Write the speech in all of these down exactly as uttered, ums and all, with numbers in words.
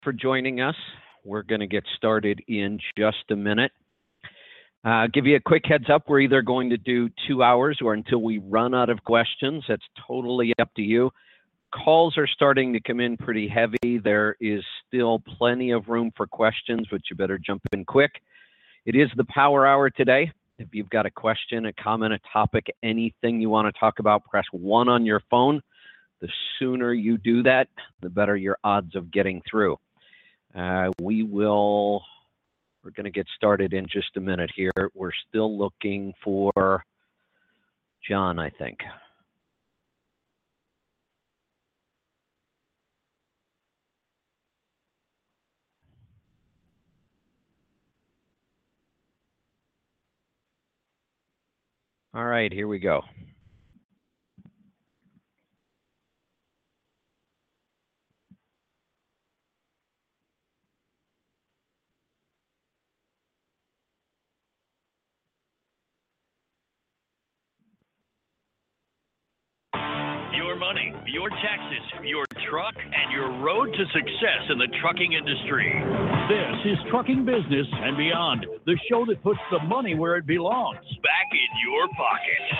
for joining us. We're going to get started in just a minute. Uh, give you a quick heads up. We're either going to do two hours or until we run out of questions. That's totally up to you. Calls are starting to come in pretty heavy. There is still plenty of room for questions, but you better jump in quick. It is the Power Hour today. If you've got a question, a comment, a topic, anything you want to talk about, press one on your phone. The sooner you do that, the better your odds of getting through. Uh, we will, we're going to get started in just a minute here. We're still looking for John, I think. All right, here we go. Your money, your taxes, your truck, and your road to success in the trucking industry. This is Trucking Business and Beyond, the show that puts the money where it belongs, back in your pocket.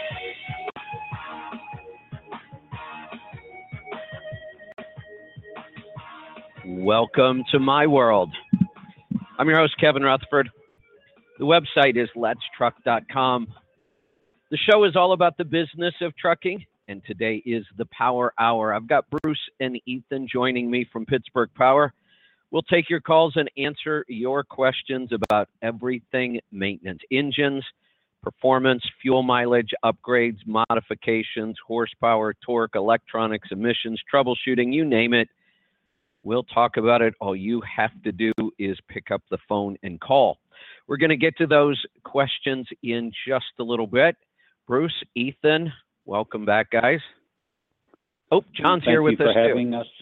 Welcome to my world. I'm your host, Kevin Rutherford. The website is lets truck dot com. The show is all about the business of trucking, and today is the Power Hour. I've got Bruce and Ethan joining me from Pittsburgh Power. We'll take your calls and answer your questions about everything maintenance, engines, performance, fuel mileage, upgrades, modifications, horsepower, torque, electronics, emissions, troubleshooting, you name it. We'll talk about it. All you have to do is pick up the phone and call. We're going to get to those questions in just a little bit. Bruce, Ethan, welcome back, guys. Oh, John's here with us, too. Thank you for having us.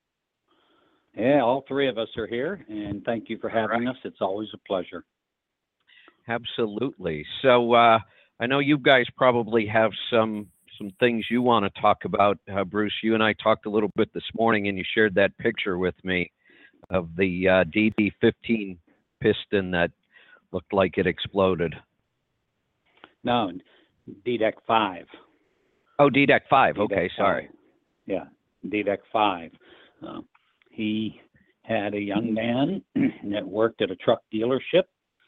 Yeah, all three of us are here, and thank you for having us. It's always a pleasure. Absolutely. So uh, I know you guys probably have some some things you want to talk about. Uh, Bruce, you and I talked a little bit this morning, and you shared that picture with me of the uh, D D fifteen piston that looked like it exploded. No, D DEC five. Oh, D DEC five. D DEC Okay, sorry. five. Yeah, D DEC five. Uh, he had a young man that worked at a truck dealership,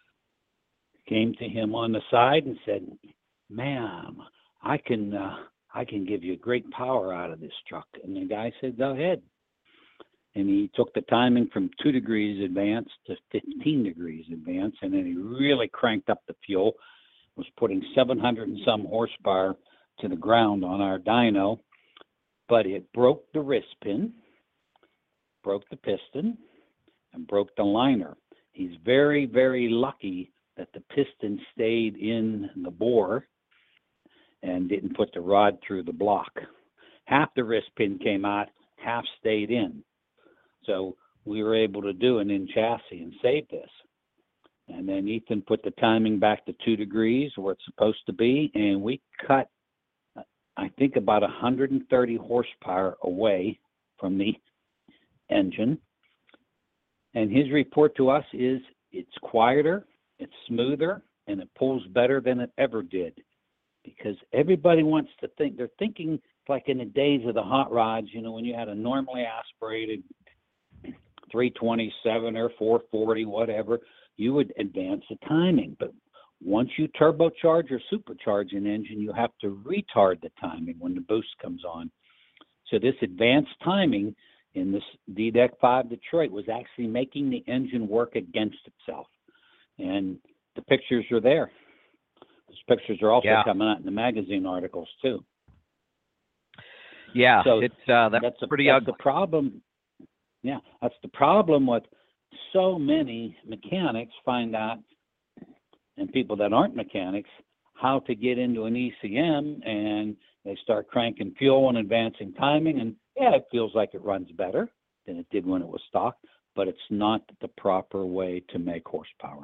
came to him on the side and said, "Ma'am, I can uh, I can give you great power out of this truck." And the guy said, "Go ahead." And he took the timing from two degrees advance to fifteen degrees advance, and then he really cranked up the fuel, was putting seven hundred and some horsepower to the ground on our dyno, but it broke the wrist pin, broke the piston, and broke the liner. He's very, very lucky that the piston stayed in the bore and didn't put the rod through the block. Half the wrist pin came out, half stayed in. So we were able to do an in chassis and save this. And then Ethan put the timing back to two degrees where it's supposed to be, and we cut, I think, about one hundred thirty horsepower away from the engine. And his report to us is it's quieter, it's smoother, and it pulls better than it ever did. Because everybody wants to think, they're thinking like in the days of the hot rods, you know, when you had a normally aspirated three twenty-seven or four forty, whatever, you would advance the timing. But once you turbocharge or supercharge an engine, you have to retard the timing when the boost comes on. So this advanced timing in this D DEC five Detroit was actually making the engine work against itself. And the pictures are there. Those pictures are also yeah. coming out in the magazine articles too. Yeah, so it's uh, that's, that's a, pretty that's ugly. the problem. Yeah, that's the problem with so many mechanics find out, and people that aren't mechanics, how to get into an E C M, and they start cranking fuel and advancing timing, and yeah, it feels like it runs better than it did when it was stock, but it's not the proper way to make horsepower.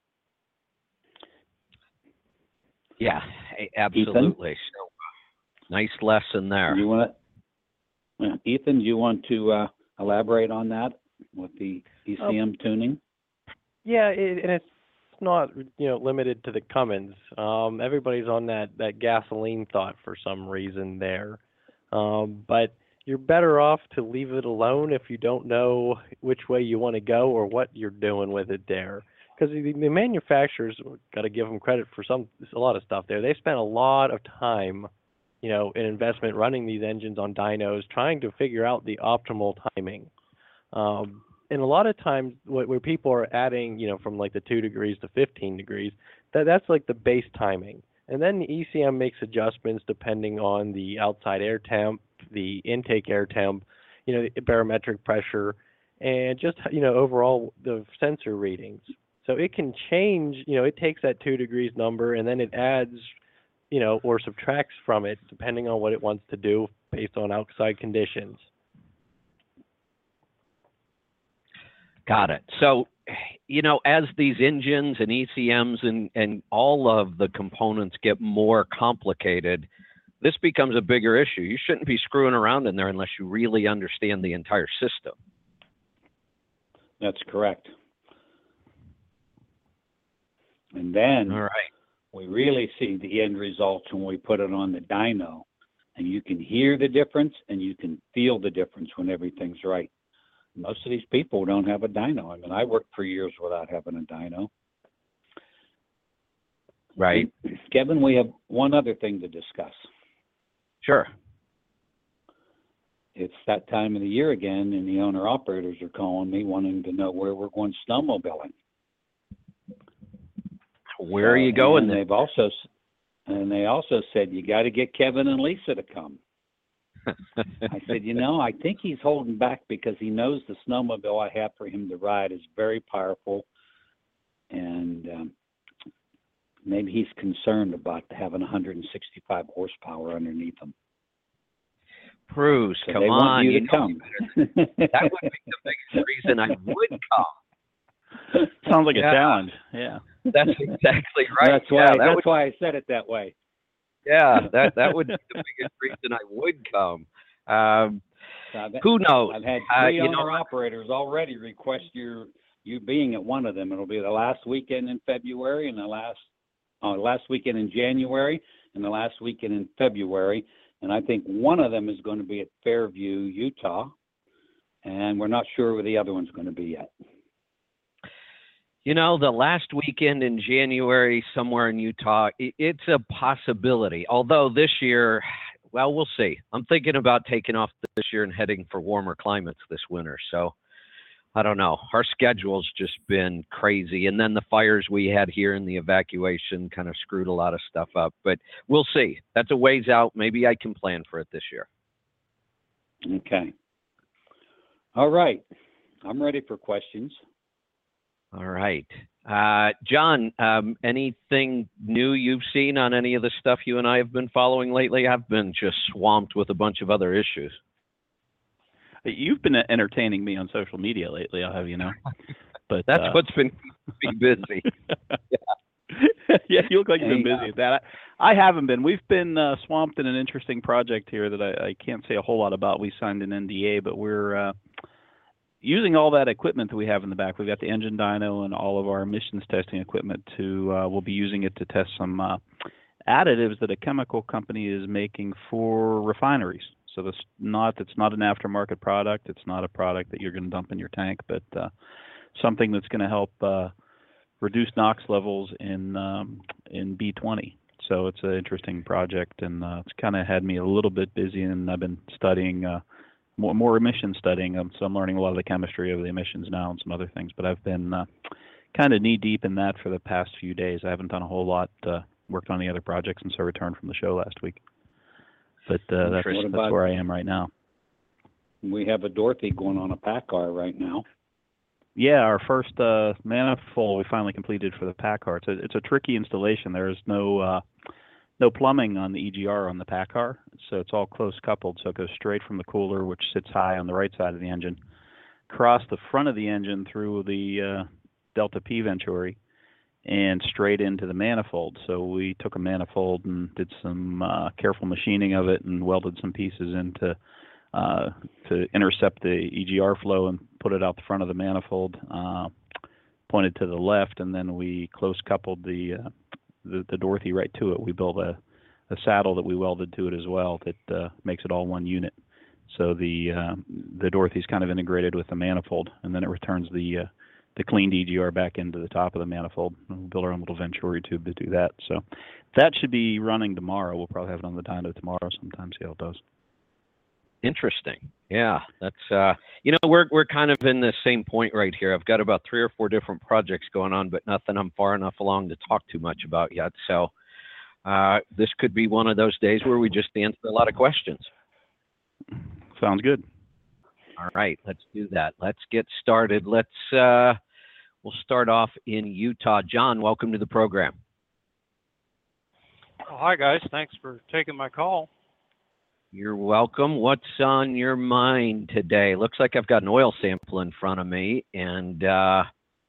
Yeah, absolutely. Ethan? So, nice lesson there. You want, yeah, Ethan, do you want to uh, elaborate on that with the E C M oh. tuning? Yeah, it, and it's not, you know, limited to the Cummins. Um, everybody's on that, that gasoline thought for some reason there. Um, but you're better off to leave it alone if you don't know which way you want to go or what you're doing with it there. Because the, the manufacturers, got to give them credit for some a lot of stuff there. They spent a lot of time, you know, in investment running these engines on dynos, trying to figure out the optimal timing. Um, and a lot of times where, where people are adding, you know, from like the two degrees to fifteen degrees, that, that's like the base timing. And then the E C M makes adjustments depending on the outside air temp, the intake air temp, you know, the barometric pressure, and just, you know, overall the sensor readings. So it can change, you know, it takes that two degrees number and then it adds, you know, or subtracts from it depending on what it wants to do based on outside conditions. Got it. So, you know, as these engines and E C Ms and, and all of the components get more complicated, this becomes a bigger issue. You shouldn't be screwing around in there unless you really understand the entire system. That's correct. And then all right, we really see the end results when we put it on the dyno. And you can hear the difference and you can feel the difference when everything's right. Most of these people don't have a dyno. I mean, I worked for years without having a dyno. Right. And, Kevin, we have one other thing to discuss. Sure. It's that time of the year again, and the owner-operators are calling me wanting to know where we're going snowmobiling. Where are you going? And they've also, and they also said, you got to get Kevin and Lisa to come. I said, you know, I think he's holding back because he knows the snowmobile I have for him to ride is very powerful, and um, maybe he's concerned about having one hundred sixty-five horsepower underneath him. Bruce, so come they on. Want you, you to come. That would be the biggest reason I would come. Sounds like yeah. a challenge. Yeah. That's exactly right. That's why. Yeah, that that's would, why I said it that way. Yeah, that that would be the biggest reason I would come. Um, so who knows? I've had uh, three you owner know, operators already request your you being at one of them. It'll be the last weekend in February and the last uh, last weekend in January and the last weekend in February. And I think one of them is going to be at Fairview, Utah, and we're not sure where the other one's going to be yet. You know, the last weekend in January somewhere in Utah, it's a possibility. Although this year, well, we'll see. I'm thinking about taking off this year and heading for warmer climates this winter. So I don't know. Our schedule's just been crazy. And then the fires we had here and the evacuation kind of screwed a lot of stuff up. But we'll see. That's a ways out. Maybe I can plan for it this year. Okay. All right. I'm ready for questions. All right. Uh, John, um, anything new you've seen on any of the stuff you and I have been following lately? I've been just swamped with a bunch of other issues. You've been entertaining me on social media lately, I'll have you know. But That's uh... what's been keeping me busy. yeah. Yeah, you look like you've been busy at that. I, I haven't been. We've been uh, swamped in an interesting project here that I, I can't say a whole lot about. We signed an N D A, but we're uh, using all that equipment that we have in the back. We've got the engine dyno and all of our emissions testing equipment to, uh, we'll be using it to test some uh, additives that a chemical company is making for refineries. So this not, it's not an aftermarket product. It's not a product that you're going to dump in your tank, but uh, something that's going to help uh, reduce NOx levels in, um, in B twenty. So it's an interesting project, and uh, it's kind of had me a little bit busy, and I've been studying uh, More, more emission studying, um, so I'm learning a lot of the chemistry of the emissions now and some other things. But I've been uh, kind of knee deep in that for the past few days. I haven't done a whole lot, uh, worked on the other projects since I returned from the show last week. But uh, that's, that's where I am right now. We have a Dorothy going on a PACCAR right now. Yeah, our first uh, manifold we finally completed for the PACCAR. It's a, it's a tricky installation. There is no uh, no plumbing on the E G R on the PACCAR, so it's all close coupled. So it goes straight from the cooler, which sits high on the right side of the engine, across the front of the engine through the uh, Delta P Venturi, and straight into the manifold. So we took a manifold and did some uh, careful machining of it and welded some pieces into uh, to intercept the E G R flow and put it out the front of the manifold, uh, pointed to the left, and then we close coupled the, uh, the the Dorothy right to it. We built a, a saddle that we welded to it as well that uh, makes it all one unit. So the uh, the Dorothy's kind of integrated with the manifold, and then it returns the uh, the cleaned E G R back into the top of the manifold. We'll build our own little Venturi tube to do that. So that should be running tomorrow. We'll probably have it on the dyno tomorrow sometime, see how it does. Interesting. Yeah, that's, uh, you know, we're, we're kind of in the same point right here. I've got about three or four different projects going on, but nothing I'm far enough along to talk too much about yet. So uh, this could be one of those days where we just answer a lot of questions. Sounds good. All right, let's do that. Let's get started. Let's, uh, we'll start off in Utah. John, welcome to the program. Oh, hi, guys. Thanks for taking my call. You're welcome. What's on your mind today? Looks like I've got an oil sample in front of me, and uh,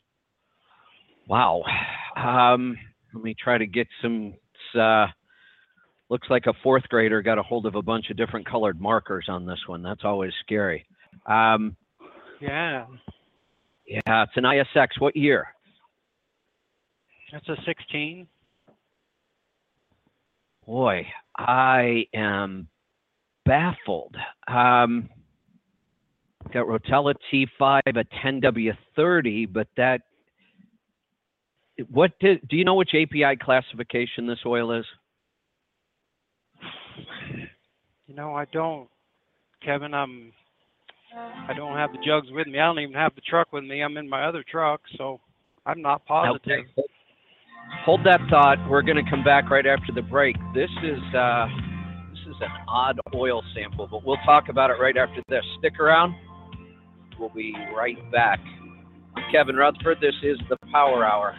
wow. Um, let me try to get some, uh, looks like a fourth grader got a hold of a bunch of different colored markers on this one. That's always scary. Um, yeah. Yeah, it's an I S X. What year? It's a sixteen. Boy, I am baffled. Um, got Rotella T five, a ten W thirty, but that, what did, do you know which A P I classification this oil is? You know, I don't, Kevin. I'm, I don't have the jugs with me. I don't even have the truck with me. I'm in my other truck, so I'm not positive. Okay. Hold that thought. We're going to come back right after the break. This is uh, this is an odd oil sample, but we'll talk about it right after this. Stick around. We'll be right back. I'm Kevin Rutherford. This is the Power Hour.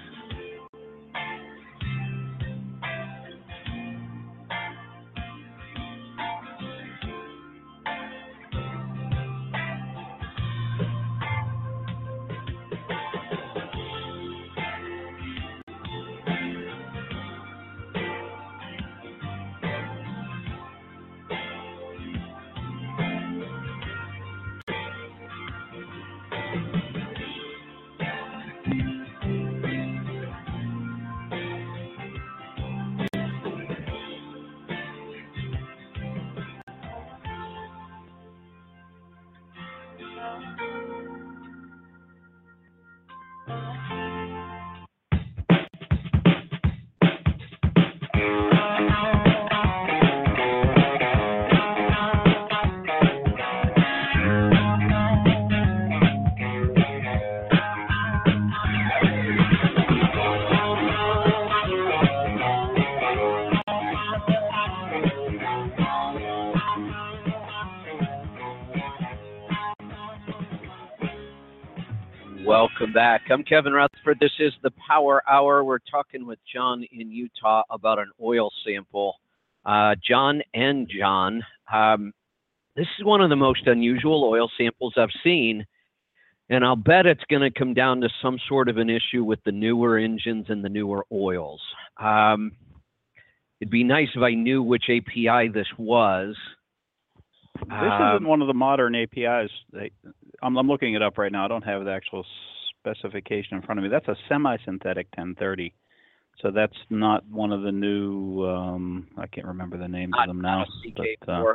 Welcome back. I'm Kevin Rutherford. This is the Power Hour. We're talking with John in Utah about an oil sample. Uh, John and John, um, this is one of the most unusual oil samples I've seen, and I'll bet it's going to come down to some sort of an issue with the newer engines and the newer oils. Um, it'd be nice if I knew which A P I this was. This um, isn't one of the modern A P Is. I'm, I'm looking it up right now. I don't have the actual specification in front of me. That's a semi-synthetic ten thirty. So that's not one of the new, um, I can't remember the names not, of them now. Not a C K but, uh, four.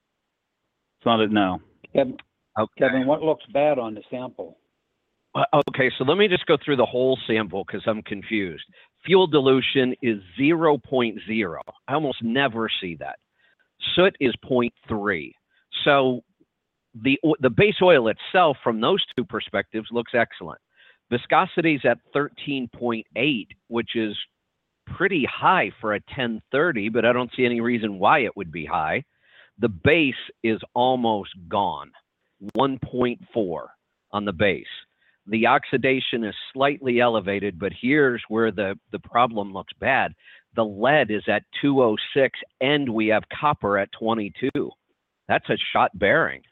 it's not it, no. Kevin, Okay. Kevin, what looks bad on the sample? Well, okay, so let me just go through the whole sample because I'm confused. Fuel dilution is zero point zero. I almost never see that. Soot is zero point three. So the the base oil itself, from those two perspectives, looks excellent. Viscosity is at thirteen point eight, which is pretty high for a ten thirty, but I don't see any reason why it would be high. The base is almost gone, one point four on the base. The oxidation is slightly elevated, but here's where the, the problem looks bad. The lead is at two oh six, and we have copper at twenty-two. That's a shot bearing.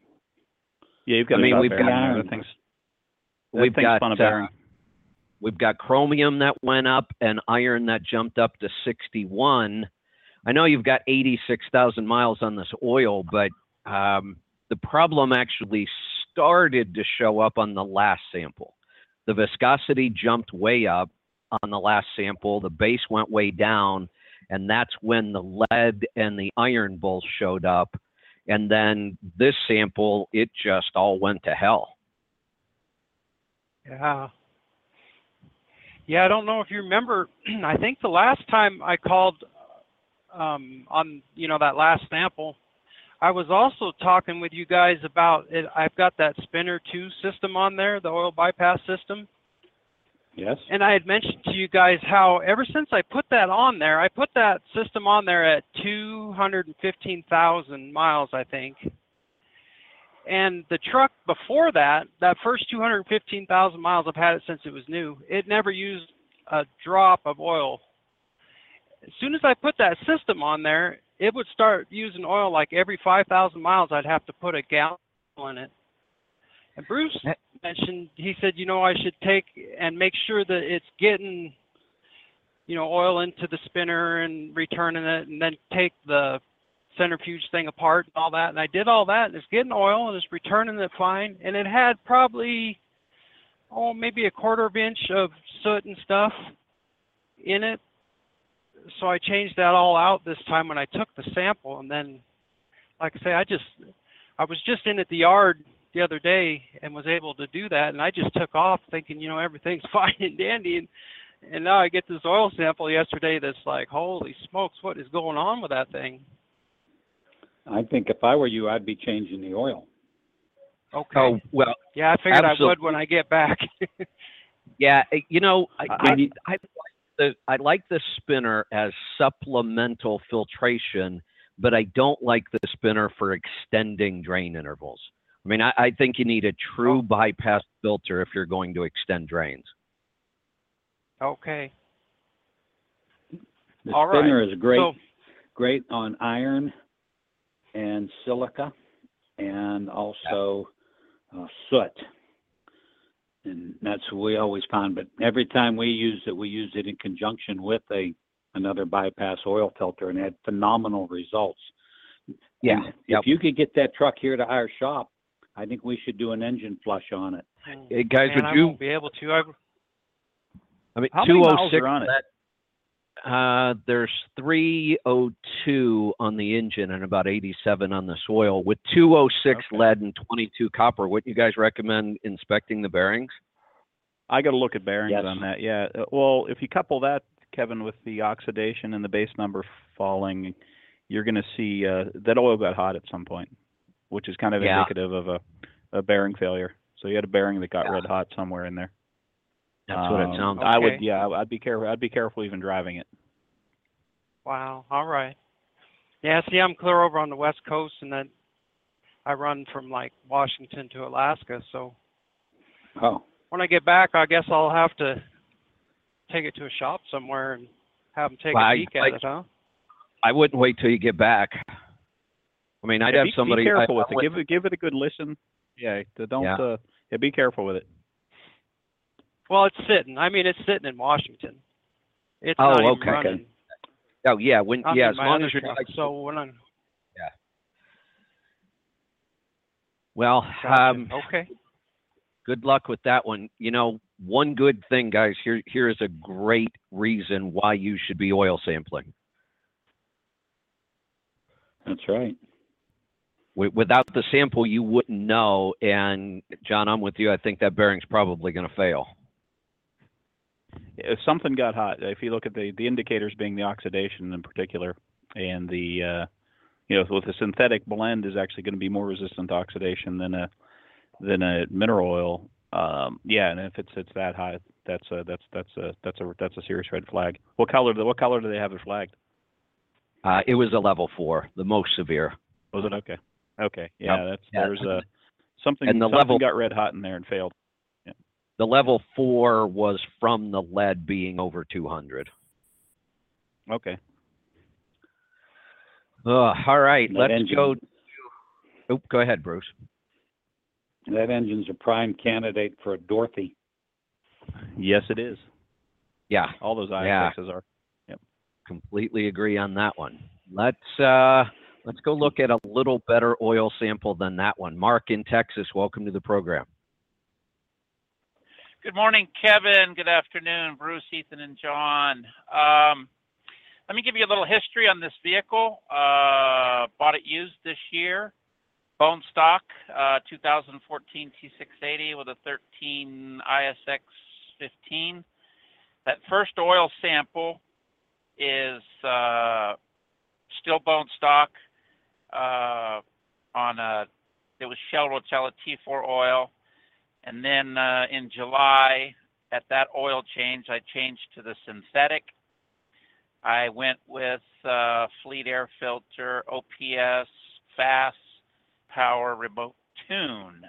Yeah, you've got I mean, a we've bearing got- there. That thing's, that We've thing's got fun of uh, bearing. we've got chromium that went up and iron that jumped up to sixty-one. I know you've got eighty-six thousand miles on this oil, but um, the problem actually started to show up on the last sample. The viscosity jumped way up on the last sample. The base went way down, and that's when the lead and the iron both showed up. And then this sample, it just all went to hell. Yeah. Yeah, I don't know if you remember. I think the last time I called um, on, you know, that last sample, I was also talking with you guys about it. I've got that spinner two system on there, the oil bypass system. Yes. And I had mentioned to you guys how ever since I put that on there, I put that system on there at two hundred fifteen thousand miles, I think. And the truck before that, that first two hundred fifteen thousand miles, I've had it since it was new. It never used a drop of oil. As soon as I put that system on there, it would start using oil like every five thousand miles. I'd have to put a gallon in it. And Bruce mentioned, he said, you know, I should take and make sure that it's getting, you know, oil into the spinner and returning it, and then take the centrifuge thing apart and all that. And I did all that, and it's getting oil and it's returning it fine. And it had probably, oh, maybe a quarter of an inch of soot and stuff in it. So I changed that all out this time when I took the sample. And then, like I say, I just, I was just in at the yard the other day and was able to do that. And I just took off thinking, you know, everything's fine and dandy. And, and now I get this oil sample yesterday that's like, holy smokes, what is going on with that thing? I think if I were you, I'd be changing the oil. Okay. Oh, well, yeah, I figured absolutely. I would when I get back. Yeah, you know, I, I, I- I, the, I like the spinner as supplemental filtration, but I don't like the spinner for extending drain intervals. I mean, I, I think you need a true Oh. bypass filter if you're going to extend drains. Okay. The All right. spinner is great, So, great on iron and silica, and also uh, soot. And that's what we always found. But every time we used it, we used it in conjunction with a another bypass oil filter, and had phenomenal results. Yeah. And Yep. If you could get that truck here to our shop, I think we should do an engine flush on it. Hey, guys, man, would I you? won't be able to. I, I mean, How many two oh miles six. are on it? Uh, there's three oh two on the engine and about eighty-seven on the soil. With two oh six Okay. lead and twenty-two copper, wouldn't you guys recommend inspecting the bearings? I got to look at bearings Yes. on that. Yeah. Uh, Well, if you couple that, Kevin, with the oxidation and the base number falling, you're going to see uh, that oil got hot at some point, which is kind of Yeah. indicative of a, a bearing failure. So you had a bearing that got Yeah. red hot somewhere in there. That's what it Um, sounds I Okay. would, yeah, I'd be careful. I'd be careful even driving it. wow. All right. Yeah, see, I'm clear over on the West Coast, and then I run from like Washington to Alaska. So Oh, when I get back, I guess I'll have to take it to a shop somewhere and have them take Well, a I- peek at I- it, huh? I wouldn't wait till you get back. I mean, I'd Yeah, have be, somebody. Be careful I- with I it. would- Give it, give it a good listen. Yeah, the- don't. Yeah. Uh, yeah, be careful with it. Well, it's sitting. I mean, it's sitting in Washington. It's Oh, not even okay. running. Oh yeah, when I'm yeah, in as my long other as you're truck, like, so when I'm well, gotcha. um, Okay. good luck with that one. You know, one good thing, guys. Here, here is a great reason why you should be oil sampling. that's right. Wi- Without the sample, you wouldn't know. And John, I'm with you. I think that bearing's probably going to fail. If something got hot, if you look at the the indicators being the oxidation in particular, and the uh, you know, with the synthetic blend is actually going to be more resistant to oxidation than a than a mineral oil. Um, yeah, and if it's it's that high, that's a that's that's a that's a that's a serious red flag. What color? What color do they have it flagged? Uh, it was a level four, the most severe. Was it okay? Okay, yeah, Yep. that's Yeah. there's a something And the something level- got red hot in there and failed. The level four was from the lead being over two hundred. Okay. Uh, all right, That let's engine- go. Oh, go ahead, Bruce. That engine's a prime candidate for a Dorothy. Yes, it is. Yeah, All those I Yeah. X Xs are. completely agree on that one. Let's uh, Let's go look at a little better oil sample than that one. Mark in Texas, welcome to the program. Good morning, Kevin. Good afternoon, Bruce, Ethan, and John. Um, let me give you a little history on this vehicle. Uh, bought it used this year. Bone stock, uh, two thousand fourteen T six eighty with a thirteen I S X fifteen. That first oil sample is uh, still bone stock uh, on a, it was Shell Rotella T four oil. And then uh, in July, at that oil change, I changed to the synthetic. I went with uh, Fleet Air Filter, O P S, Fast Power, Remote Tune.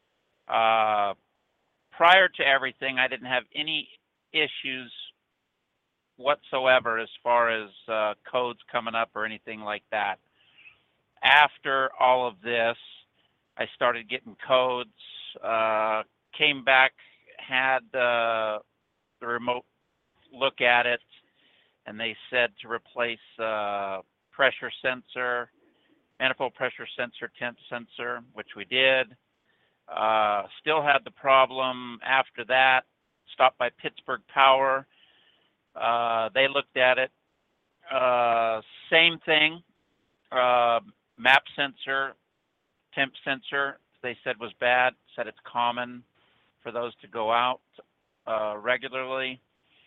Uh, prior to everything, I didn't have any issues whatsoever as far as uh, codes coming up or anything like that. After all of this, I started getting codes, uh, came back, had uh, the remote look at it, and they said to replace uh, pressure sensor, manifold pressure sensor, temp sensor, which we did. Uh, still had the problem after that. Stopped by Pittsburgh Power. Uh, they looked at it. Uh, same thing. Uh, map sensor, temp sensor, they said was bad. Said it's common for those to go out uh, regularly.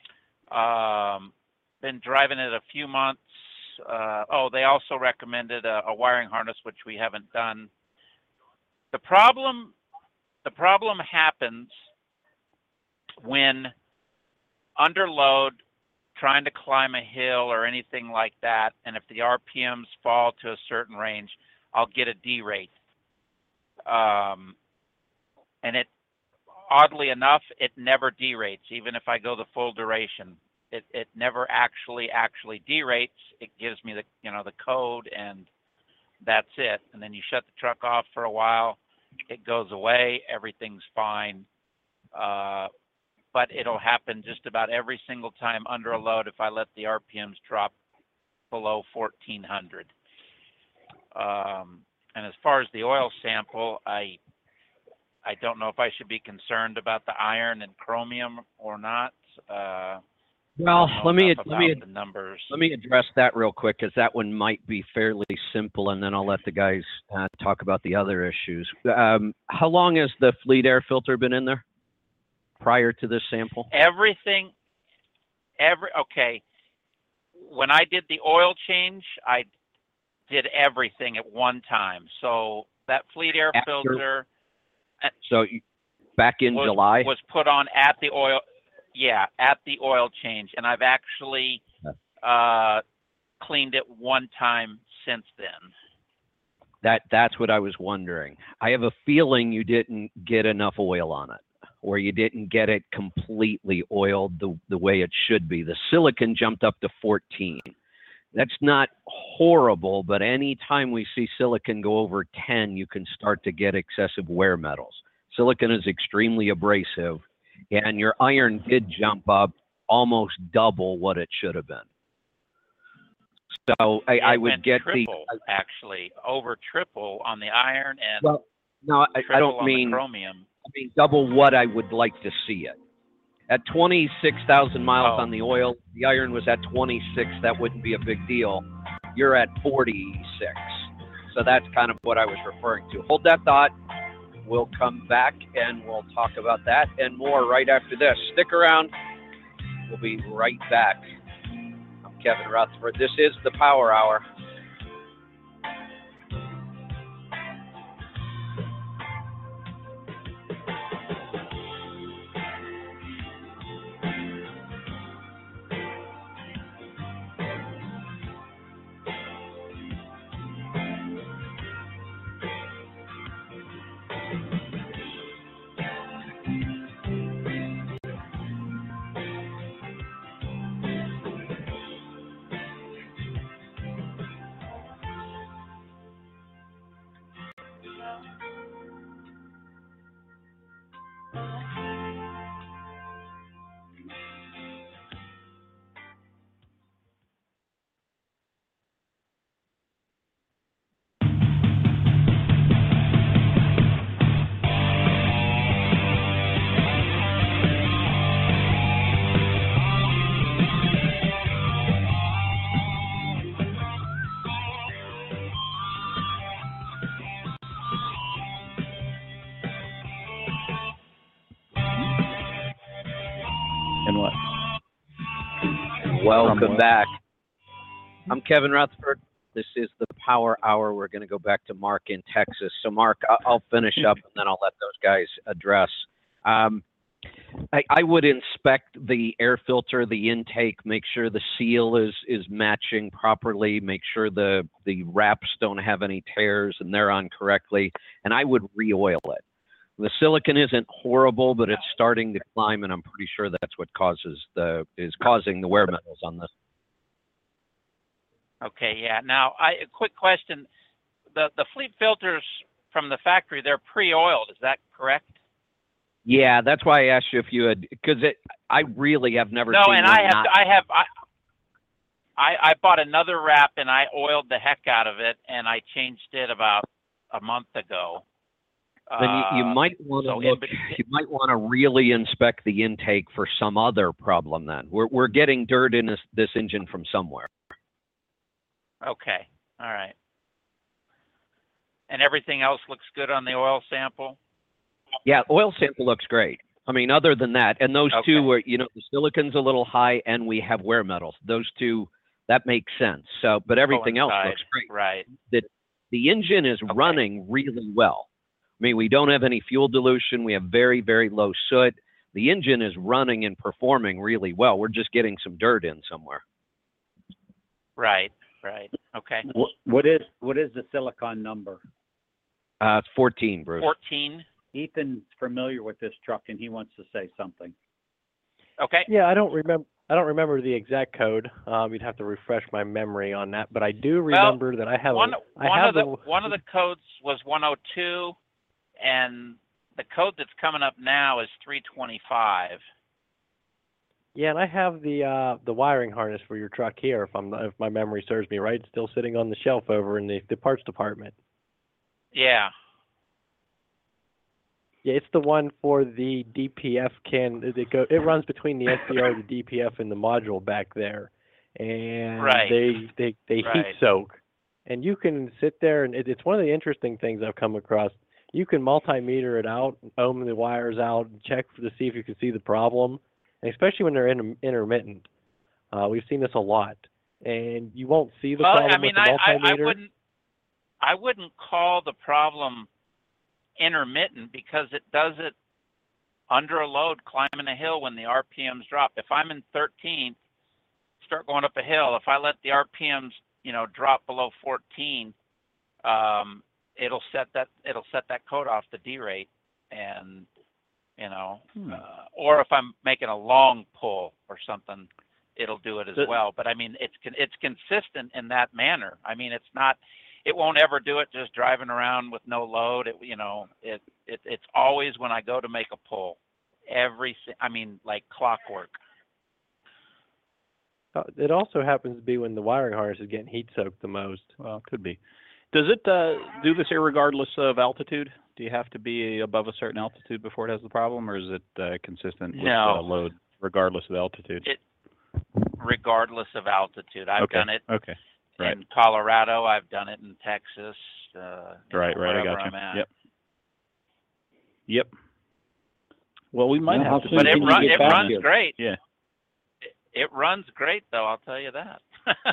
Um, been driving it a few months. Uh, oh, they also recommended a, a wiring harness, which we haven't done. The problem, the problem happens when under load, trying to climb a hill or anything like that, and if the R P Ms fall to a certain range, I'll get a D-rate. Um, and it, oddly enough, it never derates, even if I go the full duration. It, it never actually actually derates. It gives me the you know the code, and that's it. And then you shut the truck off for a while. It goes away. Everything's fine. Uh, but it'll happen just about every single time under a load if I let the R P Ms drop below fourteen hundred. Um, and as far as the oil sample, I I don't know if I should be concerned about the iron and chromium or not. Uh, Well, let me let me the numbers. let me address that real quick, because that one might be fairly simple, and then I'll let the guys uh, talk about the other issues. Um, how long has the Fleet Air Filter been in there prior to this sample? Everything, every okay. When I did the oil change, I did everything at one time. So that Fleet Air After, Filter. So you, back in was, July was put on at the oil. Yeah, at the oil change, and I've actually uh, cleaned it one time since then. That that's what I was wondering. I have a feeling you didn't get enough oil on it, or you didn't get it completely oiled the the way it should be. The silicon jumped up to fourteen. That's not horrible, but anytime we see silicon go over ten, you can start to get excessive wear metals. Silicon is extremely abrasive, and your iron did jump up almost double what it should have been. So I, I would get triple, the actually over triple on the iron and well, no, I, I don't mean chromium. I mean double what I would like to see it. At twenty-six thousand miles oh. on the oil, the iron was at twenty-six. That wouldn't be a big deal. You're at forty-six. So that's kind of what I was referring to. Hold that thought. We'll come back and we'll talk about that and more right after this. Stick around. We'll be right back. I'm Kevin Rutherford. This is the Power Hour. And what? Welcome back. I'm Kevin Rutherford. This is the Power Hour. We're going to go back to Mark in Texas. So, Mark, I'll finish up and then I'll let those guys address. Um, I, I would inspect the air filter, the intake, make sure the seal is is matching properly, make sure the, the wraps don't have any tears and they're on correctly, and I would re-oil it. The silicon isn't horrible, but it's starting to climb, and I'm pretty sure that's what causes the is causing the wear metals on this. Okay, yeah. Now, I, a quick question. The the fleet filters from the factory, they're pre-oiled. Is that correct? Yeah, that's why I asked you if you had, because it. I really have never no, seen and one I have, not. I have, I, I, I bought another wrap and I oiled the heck out of it, and I changed it about a month ago. Then you, you Uh, might want to so look. in- You might want to really inspect the intake for some other problem. Then we're we're getting dirt in this this engine from somewhere. Okay, all right. And everything else looks good on the oil sample? Yeah, oil sample looks great. I mean, other than that, and those Okay. two were, you know, the silicon's a little high, and we have wear metals. Those two, that makes sense. So, but everything else Coincide, looks great. Right. The the engine is Okay. running really well. I mean, we don't have any fuel dilution. We have very, very low soot. The engine is running and performing really well. We're just getting some dirt in somewhere. Right, right. Okay. What, what is what is the silicon number? Uh, it's fourteen, Bruce. fourteen. Ethan's familiar with this truck, and he wants to say something. Okay. Yeah, I don't remember. I don't remember the exact code. Um, you'd have to refresh my memory on that, but I do remember that I have. One, a, I one have of the a, one of the codes was one oh two, and the code that's coming up now is three twenty-five. Yeah, and I have the uh, the wiring harness for your truck here, if I'm if my memory serves me right, it's still sitting on the shelf over in the, the parts department. Yeah. Yeah, it's the one for the D P F can. It go. It runs between the S D R, the D P F, and the module back there, and Right. they they they Right. heat soak, and you can sit there and it, it's one of the interesting things I've come across. You can multimeter it out, ohm the wires out, check to see if you can see the problem, and especially when they're inter- intermittent. Uh, we've seen this a lot, and you won't see the Well, problem I mean, with the I, I, I multimeter. wouldn't I wouldn't call the problem intermittent because it does it under a load climbing a hill when the R P Ms drop. If I'm in thirteenth, start going up a hill, if I let the R P Ms, you know, drop below fourteen, um, it'll set that it'll set that code off the D rate, and you know, Hmm. uh, or if I'm making a long pull or something, it'll do it as But- well. But I mean, it's con- it's consistent in that manner. I mean, it's not. It won't ever do it just driving around with no load. It, you know, it, it it's always when I go to make a pull. Every, si- I mean, like clockwork. Uh, It also happens to be when the wiring harness is getting heat soaked the most. Well, it could be. Does it uh, do this irregardless of altitude? Do you have to be above a certain altitude before it has the problem, or is it uh, consistent with No. uh, load regardless of altitude? It, regardless of altitude, I've okay. done it Okay. Right. in Colorado. I've done it in Texas. Uh, you Right. know, Right. I wherever got you. I'm at. Yep. Yep. Well, we might Well, how have to. soon But do it can you run, get it back runs here? great. Yeah. It, it runs great, though. I'll tell you that.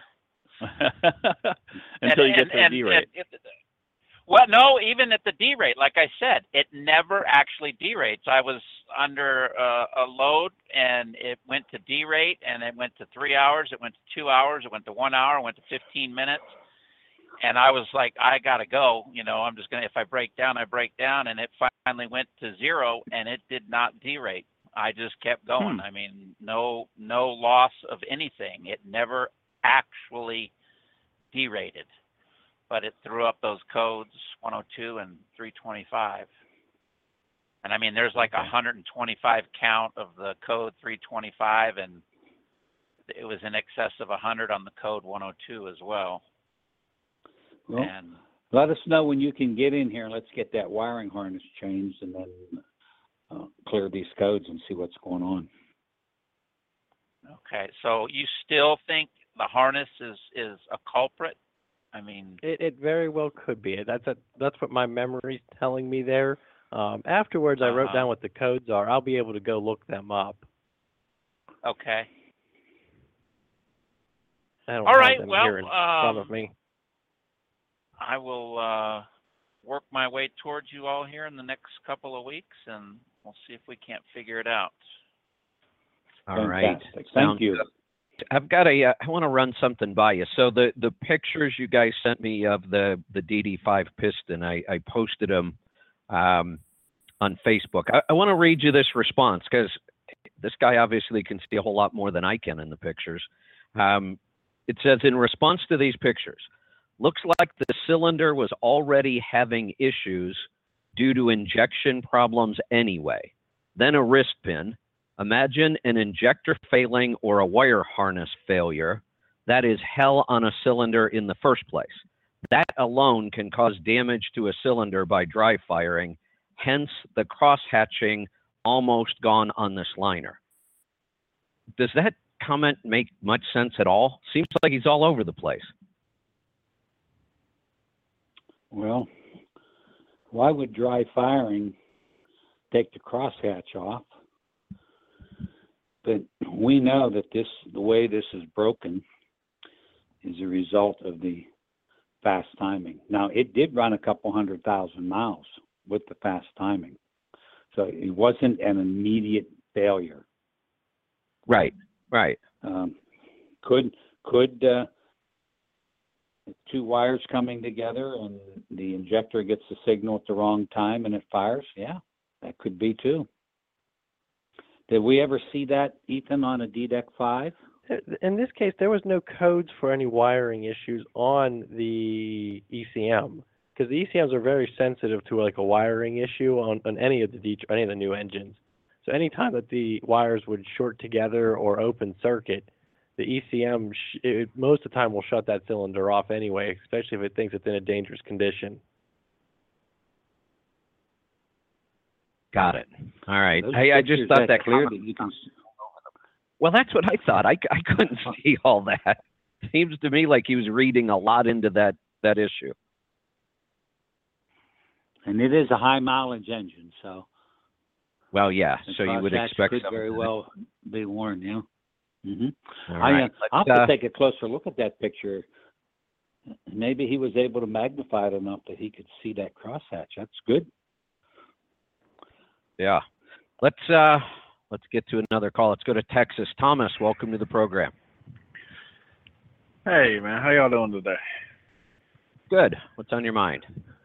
Until you get and, to the and, D rate. and it- well, no, even at the D rate, like I said, it never actually derates. I was under uh, a load, and it went to D rate, and it went to three hours, it went to two hours, it went to one hour, it went to fifteen minutes, and I was like, I gotta go. You know, I'm just gonna. If I break down, I break down, and it finally went to zero, and it did not derate. I just kept going. Hmm. I mean, no, no loss of anything. It never actually derated, but it threw up those codes one oh two and three twenty-five. And I mean, there's like a Okay. one hundred twenty-five count of the code three twenty-five, and it was in excess of one hundred on the code one oh two as well. Well, And let us know when you can get in here. Let's get that wiring harness changed, and then uh, clear these codes and see what's going on. okay, so you still think the harness is is a culprit? I mean, It, it very well could be. That's a, that's what my memory's telling me there. Um, afterwards, I wrote Uh-huh. down what the codes are. I'll be able to go look them up. Okay. I don't All have right. them Well, here in front of um, me. I will uh, work my way towards you all here in the next couple of weeks, and we'll see if we can't figure it out. All right. Fantastic. Thank Sounds you. good. I've got a. Uh, I want to run something by you. So the the pictures you guys sent me of the the D D five piston, I I posted them um, on Facebook. I, I want to read you this response because this guy obviously can see a whole lot more than I can in the pictures. Um, it says, in response to these pictures, looks like the cylinder was already having issues due to injection problems anyway. Then a wrist pin. Imagine an injector failing or a wire harness failure. That is hell on a cylinder in the first place. That alone can cause damage to a cylinder by dry firing, hence the cross-hatching almost gone on this liner. Does that comment make much sense at all? Seems like he's all over the place. Well, why would dry firing take the crosshatch off? But we know that this, the way this is broken, is a result of the fast timing. Now, it did run a couple hundred thousand miles with the fast timing, so it wasn't an immediate failure. Right, right. Um, could could uh, two wires coming together and the injector gets the signal at the wrong time and it fires? Yeah, that could be too. Did we ever see that, Ethan, on a D DEC five? In this case, there was no codes for any wiring issues on the E C M because the E C Ms are very sensitive to like a wiring issue on, on any of the D, any of the new engines. So anytime that the wires would short together or open circuit, the E C M sh it, most of the time will shut that cylinder off anyway, especially if it thinks it's in a dangerous condition. Got it. All right. Those Hey, I just pictures thought that clear comment- that you can. Well, that's what I thought. I, I couldn't see all that. Seems to me like he was reading a lot into that that issue. And it is a high mileage engine, so. Well, yeah. the So you would crosshatch expect could something. very well be worn, yeah. Mm-hmm. All I, right. uh, I'll have Let's, to uh, take a closer look at that picture. Maybe he was able to magnify it enough that he could see that crosshatch. That's good. Yeah. Let's uh let's get to another call. Let's go to Texas. Thomas, welcome to the program. Hey, man. How y'all doing today? Good. What's on your mind?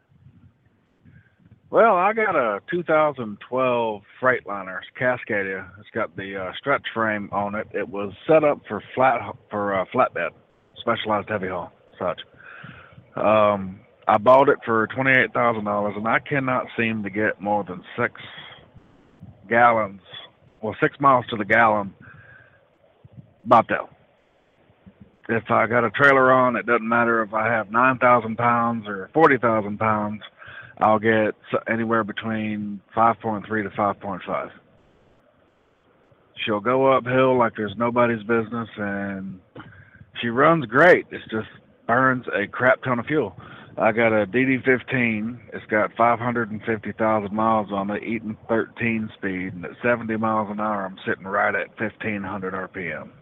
Well, I got a two thousand twelve Freightliner Cascadia. It's got the uh, stretch frame on it. It was set up for flat for uh, flatbed, specialized heavy haul, such. Um, I bought it for twenty-eight thousand dollars, and I cannot seem to get more than six gallons, well, six miles to the gallon, bobtail. If I got a trailer on, it doesn't matter if I have nine thousand pounds or forty thousand pounds, I'll get anywhere between five point three to five point five. She'll go uphill like there's nobody's business, and she runs great. It just burns a crap ton of fuel. I got a D D fifteen. It's got five hundred fifty thousand miles on it, eating thirteen speed, and at seventy miles an hour, I'm sitting right at fifteen hundred R P M.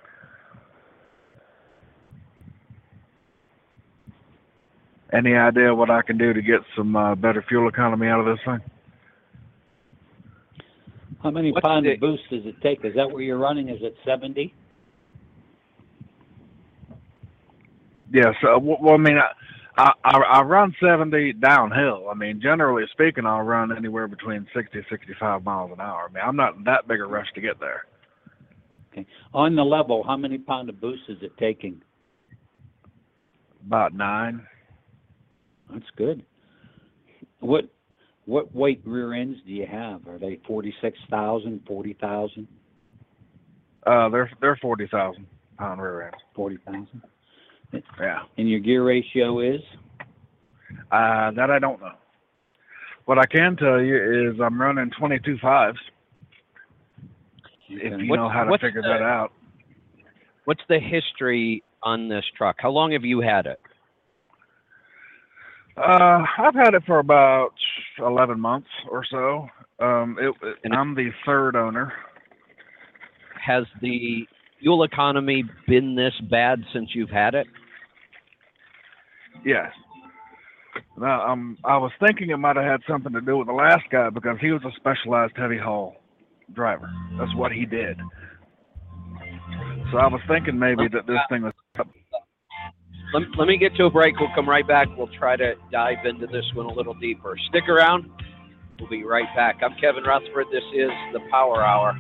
Any idea what I can do to get some uh, better fuel economy out of this thing? How many What's pound the- of boost does it take? Is that where you're running? Is it seventy? Yes. Yeah, so, well, I mean, I, I, I run seventy downhill. I mean, generally speaking, I'll run anywhere between sixty, sixty-five miles an hour. I mean, I'm not in that big a rush to get there. Okay. On the level, how many pound of boost is it taking? About nine. That's good. What what weight rear ends do you have? Are they forty-six thousand, forty thousand? Uh, they're they're forty thousand pound rear ends. forty thousand. Yeah. And your gear ratio is? Uh, that I don't know. What I can tell you is I'm running twenty-two fives. If you What's- know how to what's figure the- that out. What's the history on this truck? How long have you had it? Uh, I've had it for about eleven months or so. Um, it, it, And- I'm the third owner. has the fuel economy been this bad since you've had it? Yes. Now, um, I was thinking it might have had something to do with the last guy because he was a specialized heavy haul driver. That's what he did. So I was thinking maybe that this thing was. Let, let me get to a break. We'll come right back. We'll try to dive into this one a little deeper. Stick around. We'll be right back. I'm Kevin Rutherford. This is the Power Hour.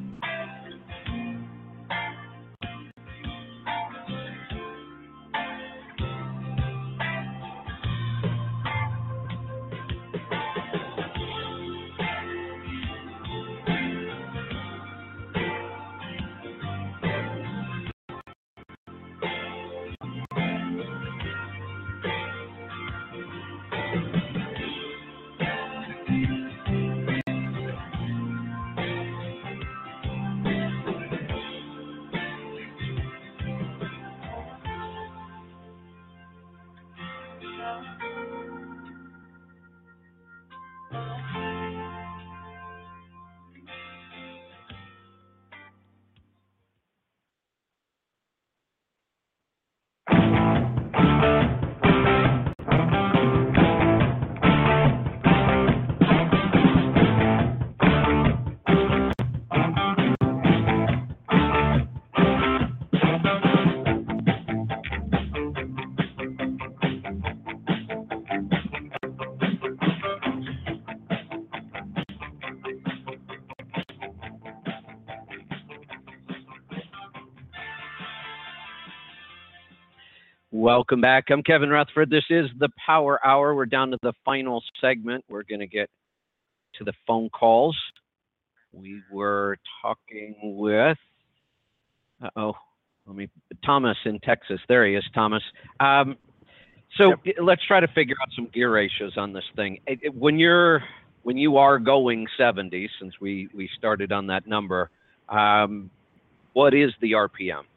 Welcome back. I'm Kevin Rutherford. This is the Power Hour. We're down to the final segment. We're going to get to the phone calls. We were talking with, uh-oh, let me, Thomas in Texas. There he is, Thomas. Um, so yep. Let's try to figure out some gear ratios on this thing. It, it, when you're, when you are going seventy, since we, we started on that number, um, what is the R P M?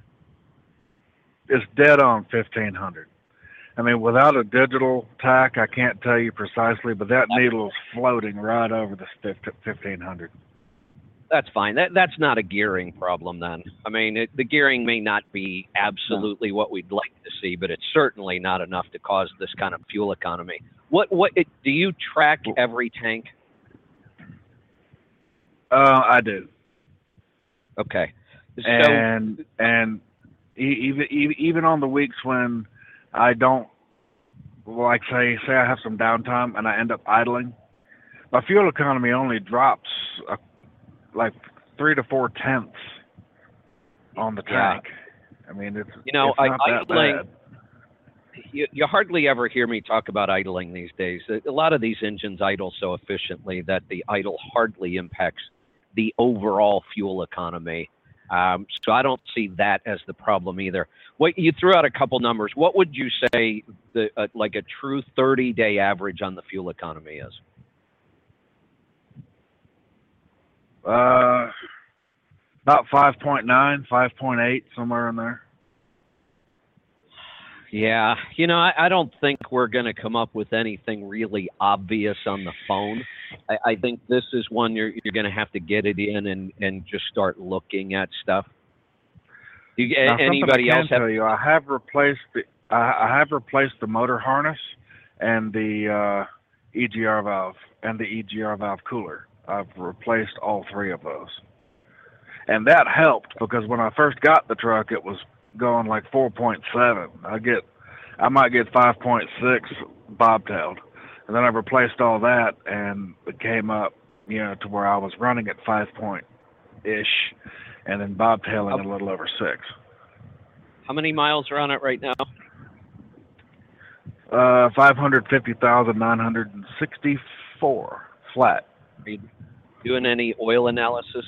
It's dead on fifteen hundred. I mean, without a digital tack, I can't tell you precisely, but that needle is floating right over the fifteen hundred. That's fine. That that's not a gearing problem then. I mean, it, the gearing may not be absolutely no. what we'd like to see, but it's certainly not enough to cause this kind of fuel economy. What what it, do you track every tank? Uh, I do. Okay. So, and and. Even even on the weeks when I don't, like say say I have some downtime and I end up idling, my fuel economy only drops uh, like three to four tenths on the tank. Yeah. I mean, it's you know it's not I, that idling. bad. You, you hardly ever hear me talk about idling these days. A lot of these engines idle so efficiently that the idle hardly impacts the overall fuel economy. Um, so I don't see that as the problem either. What you threw out a couple numbers. What would you say the uh, like a true thirty-day average on the fuel economy is? Uh, about five point nine, five point eight, somewhere in there. Yeah, you know, I, I don't think we're going to come up with anything really obvious on the phone. I, I think this is one you're you're going to have to get it in and, and just start looking at stuff. Do you, now, anybody I can else have? Tell you, I have replaced the I, I have replaced the motor harness and the uh, E G R valve and the E G R valve cooler. I've replaced all three of those, and that helped because when I first got the truck, it was going like four point seven. I get, I might get five point six bobtailed, and then I replaced all that, and it came up, you know, to where I was running at five point ish, and then bobtailing oh. a little over six. How many miles are on it right now? Uh, five hundred fifty thousand nine hundred and sixty-four flat. Are you doing any oil analysis?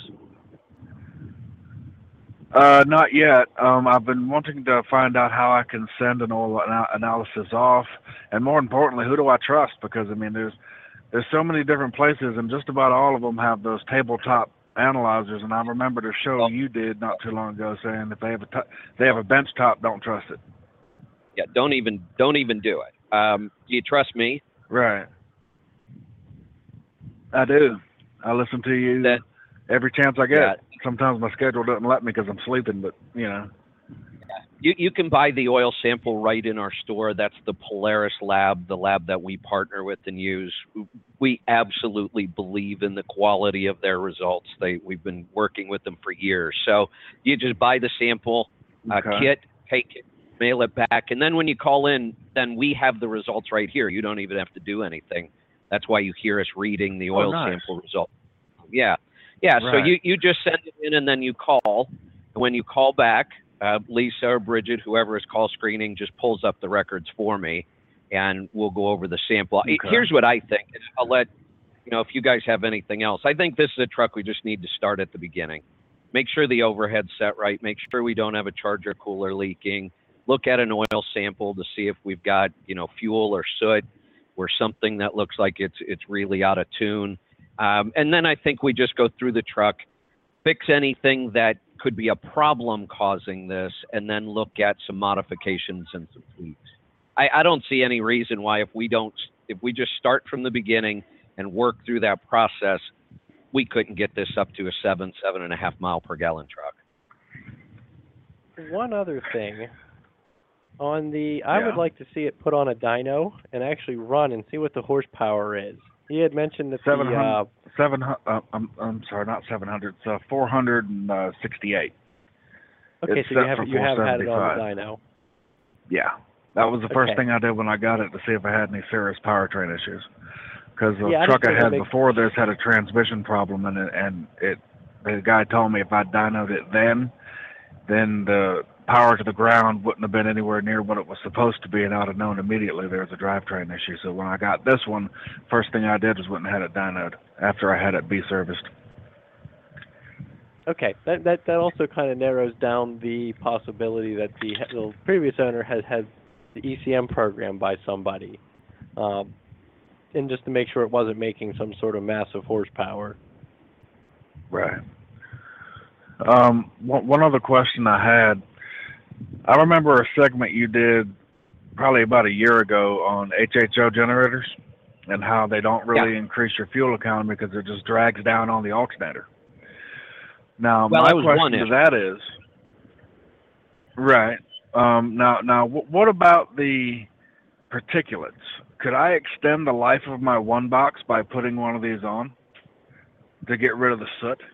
Uh, not yet. Um, I've been wanting to find out how I can send an oil ana- analysis off, and more importantly, who do I trust? Because I mean, there's there's so many different places, and just about all of them have those tabletop analyzers. And I remembered a show you did not too long ago saying if they have a t- they have a bench top, don't trust it. Yeah, don't even don't even do it. Um, do you trust me? Right. I do. I listen to you that, every chance I get. Yeah. sometimes my schedule doesn't let me because I'm sleeping. But you know, You, you can buy the oil sample right in our store. That's the Polaris lab, the lab that we partner with and use. We absolutely believe in the quality of their results. They We've been working with them for years. So you just buy the sample uh, Okay. kit, take it, mail it back. And then when you call in, then we have the results right here. You don't even have to do anything. That's why you hear us reading the oil Oh, nice. sample result. Yeah. Yeah. So Right. you, you just send it in and then you call. And when you call back, Uh, Lisa or Bridget, whoever is call screening, just pulls up the records for me, and we'll go over the sample. Okay. Here's what I think. I'll let you know if you guys have anything else. I think this is a truck we just need to start at the beginning. Make sure the overhead's set right. Make sure we don't have a charger cooler leaking. Look at an oil sample to see if we've got you know fuel or soot or something that looks like it's it's really out of tune. Um, and then I think we just go through the truck, fix anything that could be a problem causing this, and then look at some modifications and some tweaks. I, I don't see any reason why if we don't, if we just start from the beginning and work through that process, we couldn't get this up to a seven, seven and a half mile per gallon truck. One other thing. On the, I Yeah. would like to see it put on a dyno and actually run and see what the horsepower is. He had mentioned that Seven the, uh, hundred. Seven. Uh, I'm. I'm sorry, not seven hundred. It's uh, four hundred and sixty-eight. okay, it's so you set have for you have had it on four seventy-five. the dyno. Yeah, that was the first Okay. thing I did when I got it to see if I had any serious powertrain issues. Because the Yeah, I truck don't I think it had makes- before this had a transmission problem, and it, and it. The guy told me if I dynoed it then, then the power to the ground wouldn't have been anywhere near what it was supposed to be, and I'd have known immediately there was a drivetrain issue. So when I got this one, first thing I did was went and had it dynoed after I had it be serviced. Okay, that that that also kind of narrows down the possibility that the, the previous owner has had the E C M program by somebody, um, and just to make sure it wasn't making some sort of massive horsepower. Right. Um, one, one other question I had. I remember a segment you did probably about a year ago on H H O generators and how they don't really Yeah. increase your fuel economy because it just drags down on the alternator. Now, Well, my that was one question to issue. that is, right. Um, now, now, w- what about the particulates? Could I extend the life of my one box by putting one of these on to get rid of the soot?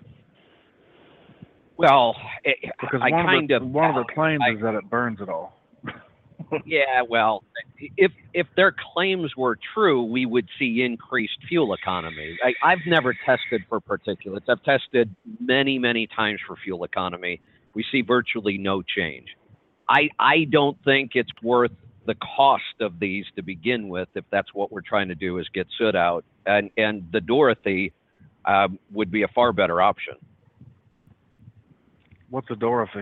Well, it, Because I one kind of the of one of the claims I- is that it burns it all. Yeah, well, if if their claims were true, we would see increased fuel economy. I, I've never tested for particulates. I've tested many, many times for fuel economy. We see virtually no change. I I don't think it's worth the cost of these to begin with if that's what we're trying to do is get soot out. And and the Dorothy um, would be a far better option. What's a Dorothy?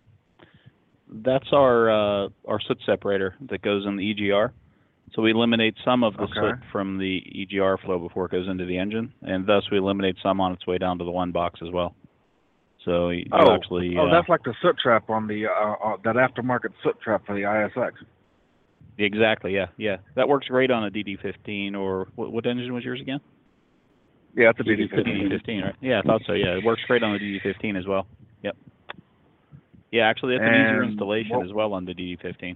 That's our uh, our soot separator that goes in the E G R. So we eliminate some of the Okay. soot from the E G R flow before it goes into the engine, and thus we eliminate some on its way down to the one box as well. So you Oh, actually, oh, uh, that's like the soot trap on the uh, uh, that aftermarket soot trap for the I S X. exactly, yeah, yeah. That works great on a D D fifteen, or what, what engine was yours again? Yeah, it's a D D D D fifteen. fifteen, right? Yeah, I thought so. Yeah, it works great on the D D fifteen as well. Yep. Yeah, actually, that's an easier And installation what- as well on the D D fifteen.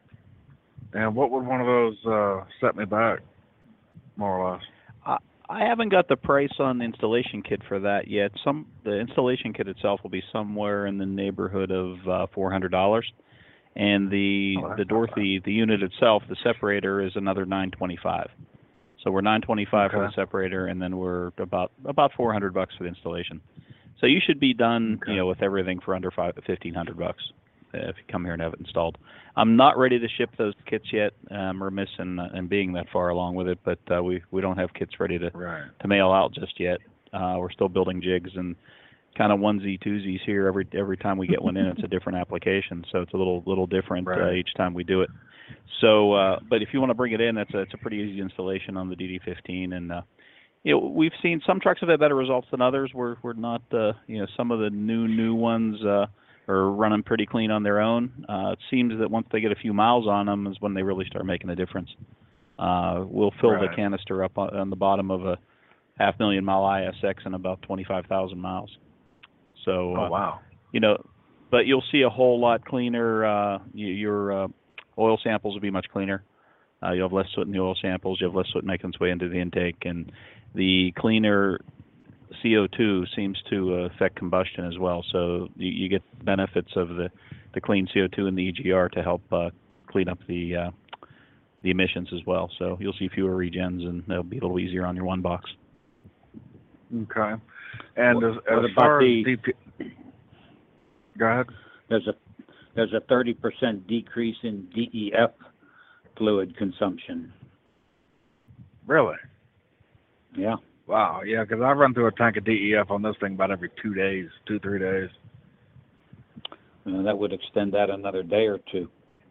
And what would one of those uh, set me back, more or less? I haven't got the price on the installation kit for that yet. Some the installation kit itself will be somewhere in the neighborhood of uh, four hundred dollars, and the Oh, that's the not Dorothy the unit itself, the separator, is another nine twenty five. So we're nine twenty five for Okay. the separator, and then we're about about four hundred bucks for the installation. So you should be done, Okay. you know, with everything for under five fifteen hundred bucks uh, if you come here and have it installed. I'm not ready to ship those kits yet. I'm remiss in, uh, in being that far along with it, but uh, we we don't have kits ready to Right. to mail out just yet. Uh, we're still building jigs and kind of onesie twosies here. Every every time we get one in, it's a different application, so it's a little little different uh, Right. each time we do it. So, uh, but if you want to bring it in, that's a, it's a pretty easy installation on the D D fifteen, and uh, you know we've seen some trucks have had better results than others. We're we're not uh, you know some of the new new ones uh, are running pretty clean on their own. Uh, it seems that once they get a few miles on them is when they really start making a difference. Uh, we'll fill Right. the canister up on, on the bottom of a half million mile I S X in about twenty-five thousand miles. So, Oh uh, wow. you know, but you'll see a whole lot cleaner. Uh, y- your uh, oil samples will be much cleaner. Uh, you'll have less soot in the oil samples. You have less soot making its way into the intake, and the cleaner C O two seems to uh, affect combustion as well. So you, you get benefits of the, the clean C O two in the E G R to help uh, clean up the uh, the emissions as well. So you'll see fewer regens, and they'll be a little easier on your one box. Okay. And What- as, what as about far the- as D P, go ahead. There's a there's a thirty percent decrease in D E F fluid consumption. Really? Yeah. Wow. Yeah, because I run through a tank of D E F on this thing about every two days, two three days. Uh, that would extend that another day or two.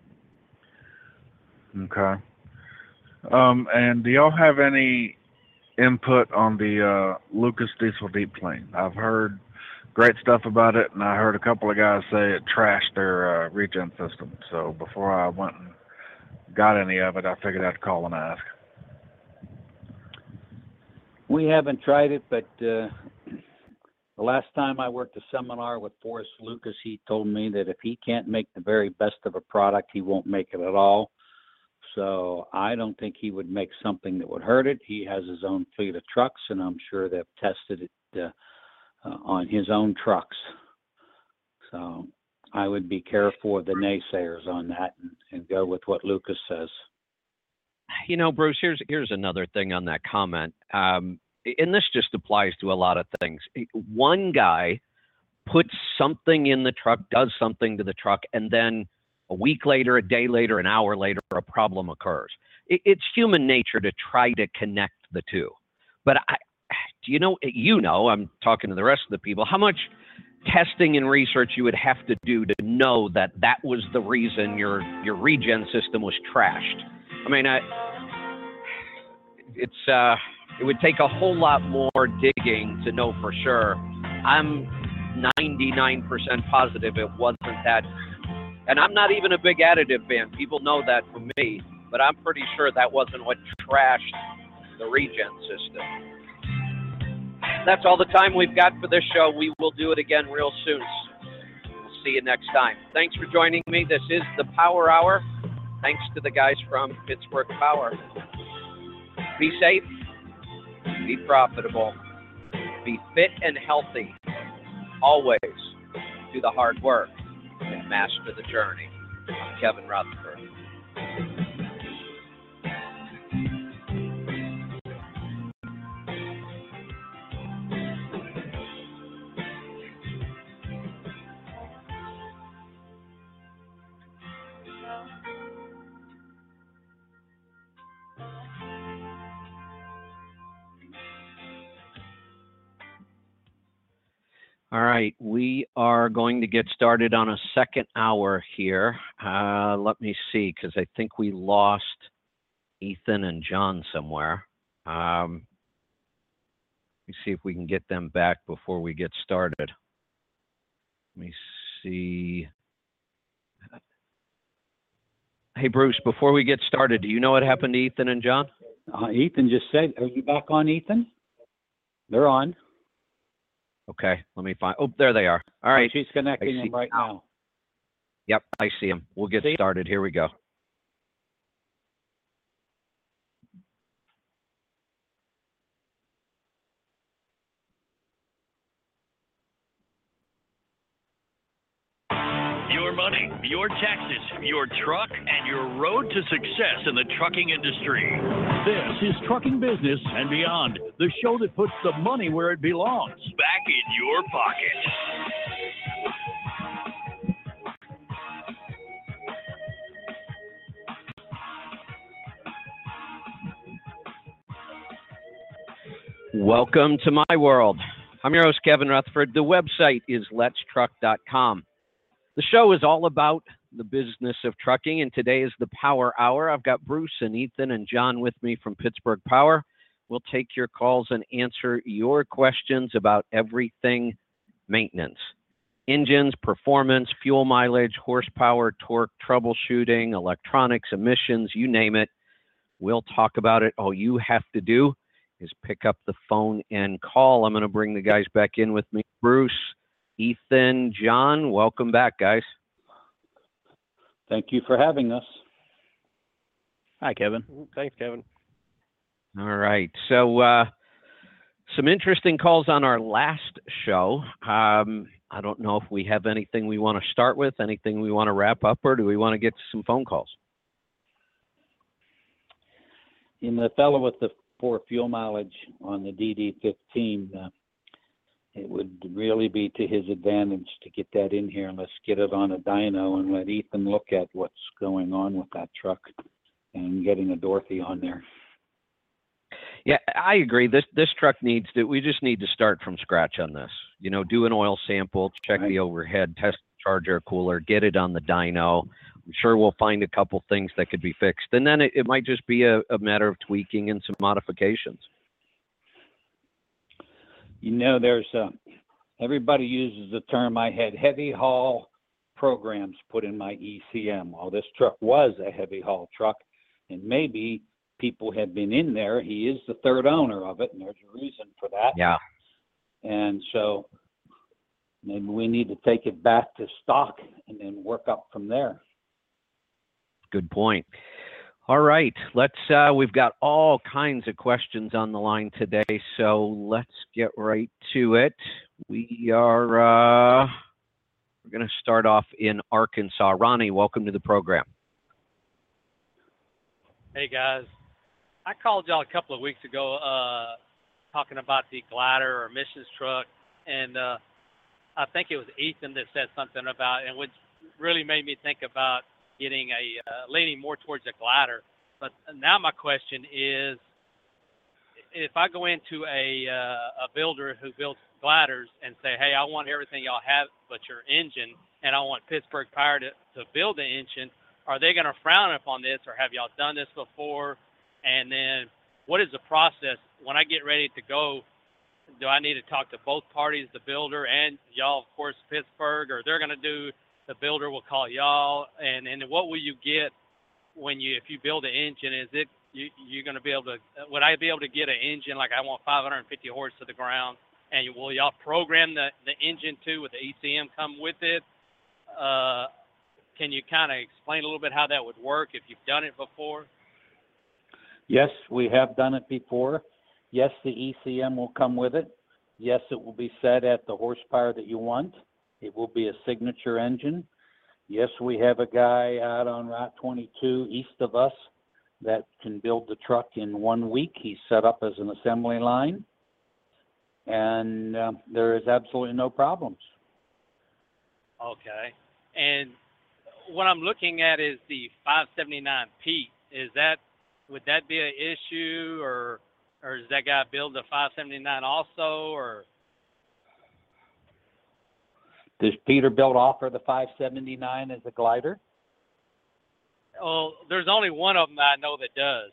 Okay. Um, and do y'all have any input on the uh, Lucas Diesel Deep Clean? I've heard great stuff about it, and I heard a couple of guys say it trashed their uh, regen system. So before I went and got any of it, I figured I'd call and ask. We haven't tried it, but uh, the last time I worked a seminar with Forrest Lucas, he told me that if he can't make the very best of a product, he won't make it at all. So I don't think he would make something that would hurt it. He has his own fleet of trucks, and I'm sure they've tested it uh, uh, on his own trucks. So I would be careful of the naysayers on that and, and go with what Lucas says. You know, Bruce, here's here's another thing on that comment. Um, and this just applies to a lot of things. One guy puts something in the truck, does something to the truck, and then a week later, a day later, an hour later, a problem occurs. It, it's human nature to try to connect the two. But I, do you know, you know, I'm talking to the rest of the people, how much testing and research you would have to do to know that that was the reason your, your regen system was trashed. I mean, I, it's, uh, it would take a whole lot more digging to know for sure. I'm ninety-nine percent positive it wasn't that. And I'm not even a big additive fan. People know that from me, but I'm pretty sure that wasn't what trashed the regen system. That's all the time we've got for this show. We will do it again real soon. We'll see you next time. Thanks for joining me. This is the Power Hour. Thanks to the guys from Pittsburgh Power. Be safe, be profitable, be fit and healthy. Always do the hard work and master the journey. I'm Kevin Rutherford. All right, we are going to get started on a second hour here. Uh, let me see, because I think we lost Ethan and John somewhere. Um, let me see if we can get them back before we get started. Let me see. Hey, Bruce, before we get started, do you know what happened to Ethan and John? Uh, Ethan just said, are you back on, Ethan? They're on. Okay, let me find. Oh, there they are. All right. Oh, she's connecting I see them right now. now. Yep, I see them. We'll get See? started. Here we go. Your money, your taxes, your truck, and your road to success in the trucking industry. This is Trucking Business and Beyond, the show that puts the money where it belongs, back in your pocket. Welcome to my world. I'm your host, Kevin Rutherford. The website is lets truck dot com. The show is all about the business of trucking, and today is the Power Hour. I've got Bruce and Ethan and John with me from Pittsburgh Power. We'll take your calls and answer your questions about everything maintenance. Engines, performance, fuel mileage, horsepower, torque, troubleshooting, electronics, emissions, you name it. We'll talk about it. All you have to do is pick up the phone and call. I'm going to bring the guys back in with me. Bruce, Ethan, John, welcome back, guys. Thank you for having us. Hi, Kevin. Thanks, Kevin. All right. So, uh, some interesting calls on our last show. Um, I don't know if we have anything we want to start with, anything we want to wrap up, or do we want to get to some phone calls? In the fellow with the poor fuel mileage on the D D fifteen, uh, it would really be to his advantage to get that in here and let's get it on a dyno and let Ethan look at what's going on with that truck and getting a Dorothy on there. Yeah, I agree. This this truck needs to, we just need to start from scratch on this. You know, do an oil sample, check Right. the overhead, test the charger cooler, get it on the dyno. I'm sure we'll find a couple things that could be fixed. And then it, it might just be a, a matter of tweaking and some modifications. You know, there's uh, everybody uses the term, I had heavy haul programs put in my E C M. Well, this truck was a heavy haul truck, and maybe people have been in there. He is the third owner of it, and there's a reason for that. Yeah. And so maybe we need to take it back to stock and then work up from there. Good point. All right, let's, uh, we've got all kinds of questions on the line today, so let's get right to it. We are, uh, we're going to start off in Arkansas. Ronnie, welcome to the program. Hey, guys. I called y'all a couple of weeks ago uh, talking about the glider or missions truck, and uh, I think it was Ethan that said something about, and which really made me think about getting a uh, leaning more towards a glider. But now my question is, if I go into a uh, a builder who builds gliders and say, hey, I want everything y'all have but your engine, and I want Pittsburgh Power to, to build the engine, are they going to frown upon this, or have y'all done this before? And then what is the process when I get ready to go? Do I need to talk to both parties, the builder and y'all, of course, Pittsburgh, or they're going to do, the builder will call y'all? And and what will you get when you, if you build an engine? Is it, you, you're going to be able to, would I be able to get an engine like I want five hundred fifty horse to the ground? And will y'all program the, the engine too with the E C M come with it? Uh, can you kind of explain a little bit how that would work if you've done it before? Yes, we have done it before. Yes, the E C M will come with it. Yes, it will be set at the horsepower that you want. It will be a signature engine. Yes, we have a guy out on Route twenty-two east of us that can build the truck in one week. He's set up as an assembly line, and uh, there is absolutely no problems. Okay. And what I'm looking at is the five seventy-nine Pete. Is that, would that be an issue, or or does that guy build the five seventy-nine also, or? Does Peterbilt offer the five seventy-nine as a glider? Oh, there's only one of them that I know that does.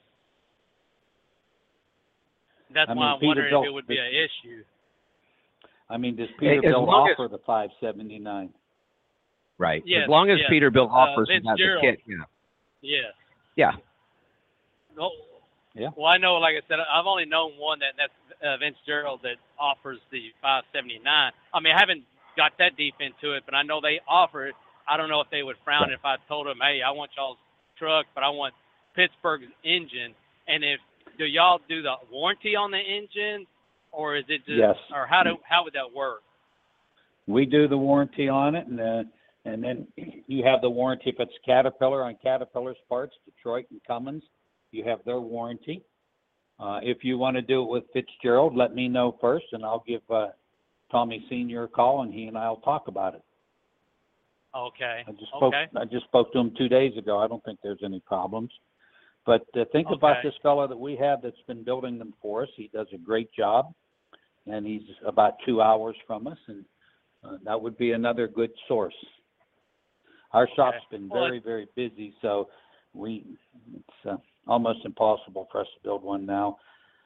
That's I why mean, I'm wondering Peterbilt- if it would be an issue. I mean, does Hey, as Peterbilt long as- offer the five seventy-nine? Right. Yes, as long as yes. Peterbilt Uh, offers Vince it as a Gerald. kit. Yeah. Yes. Yeah. Well, Yeah. well, I know, like I said, I've only known one that that's uh, Vince Gerald that offers the five seventy-nine. I mean, I haven't got that deep into it, but I know they offer it. I don't know if they would frown if I told them, hey, I want y'all's truck, but I want Pittsburgh's engine. And if, do y'all do the warranty on the engine, or is it just, Yes. or how do how would that work? We do the warranty on it, and uh, and then you have the warranty if it's Caterpillar on Caterpillar's parts, Detroit and Cummins. You have their warranty. Uh, if you want to do it with Fitzgerald, let me know first, and I'll give uh, Tommy Senior a call, and he and I'll talk about it. Okay. I just spoke. Okay. I just spoke to him two days ago. I don't think there's any problems. But uh, think about Okay. this fellow that we have that's been building them for us. He does a great job, and he's about two hours from us, and uh, that would be another good source. Our shop's been Well, very, very busy, so we it's uh, almost impossible for us to build one now.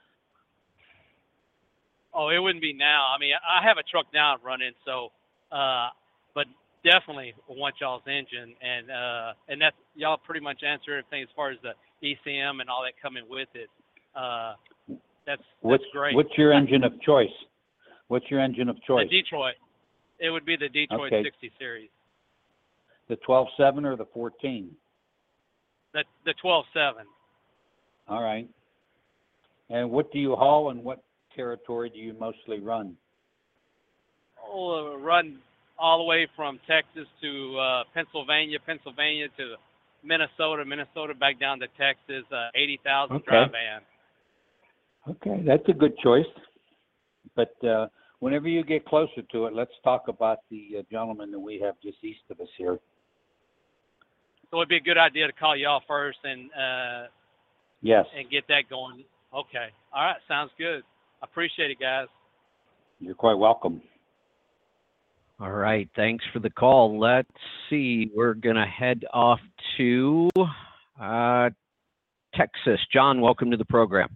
Oh, it wouldn't be now. I mean, I have a truck now running, so, uh, but definitely want y'all's engine, and uh, and that's, y'all pretty much answer everything as far as the E C M and all that coming with it. Uh, that's What's that's great. what's your engine of choice? What's your engine of The choice? Detroit. It would be the Detroit Okay. sixty series. The twelve seven or the fourteen? The the twelve seven. All right. And what do you haul and what territory do you mostly run? Oh, uh, run all the way from Texas to uh, Pennsylvania, Pennsylvania to Minnesota, Minnesota back down to Texas. Uh, eighty thousand Okay. dry van. Okay, that's a good choice. But uh, whenever you get closer to it, let's talk about the uh, gentleman that we have just east of us here. So it'd be a good idea to call y'all first and uh, Yes, and get that going. Okay. All right. Sounds good. I appreciate it, guys. you're quite welcome. All right. Thanks for the call. Let's see. We're going to head off to uh, Texas. John, welcome to the program.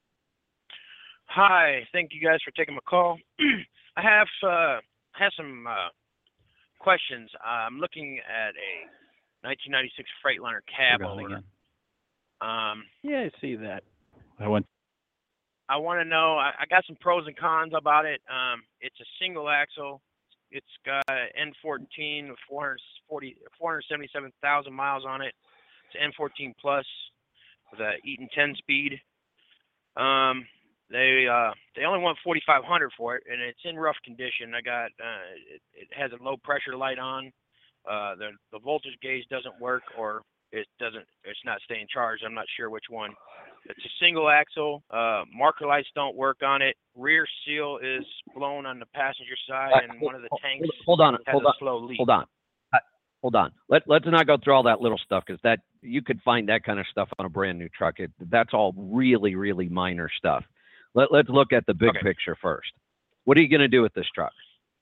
Hi, thank you guys for taking my call. I have uh, have some uh, questions. I'm looking at a nineteen ninety-six Freightliner cab Forgot owner. again. Um, Yeah, I see that. I went. I want to know. I, I got some pros and cons about it. Um, it's a single axle. It's got an N fourteen with four hundred forty, four hundred seventy-seven thousand miles on it. It's an N fourteen Plus with a Eaton ten speed. Um, They uh they only want forty-five hundred for it, and it's in rough condition. I got uh it, it has a low pressure light on. Uh, the the voltage gauge doesn't work, or it doesn't. It's not staying charged. I'm not sure which one. It's a single axle. Uh, marker lights don't work on it. Rear seal is blown on the passenger side, and one of the tanks Hold on. has Hold a on. slow leak. Hold on. Uh, Hold on. Let, let's not go through all that little stuff because that you could find that kind of stuff on a brand new truck. It, that's all really, really minor stuff. Let, let's look at the big Okay. picture first. What are you going to do with this truck?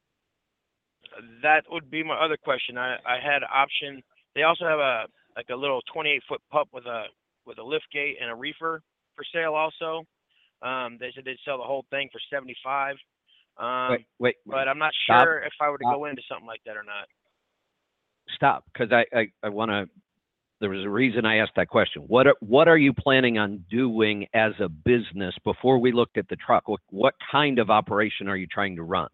That would be my other question. I, I had an option. They also have a like a little twenty-eight foot pup with a with a lift gate and a reefer for sale also. Um, they said they'd sell the whole thing for seventy-five. Um, wait, wait, but I'm not Stop. sure if I were to Stop. go into something like that or not. Stop, because I, I, I want to. There was a reason I asked that question. What are, what are you planning on doing as a business before we looked at the truck? What, what kind of operation are you trying to run?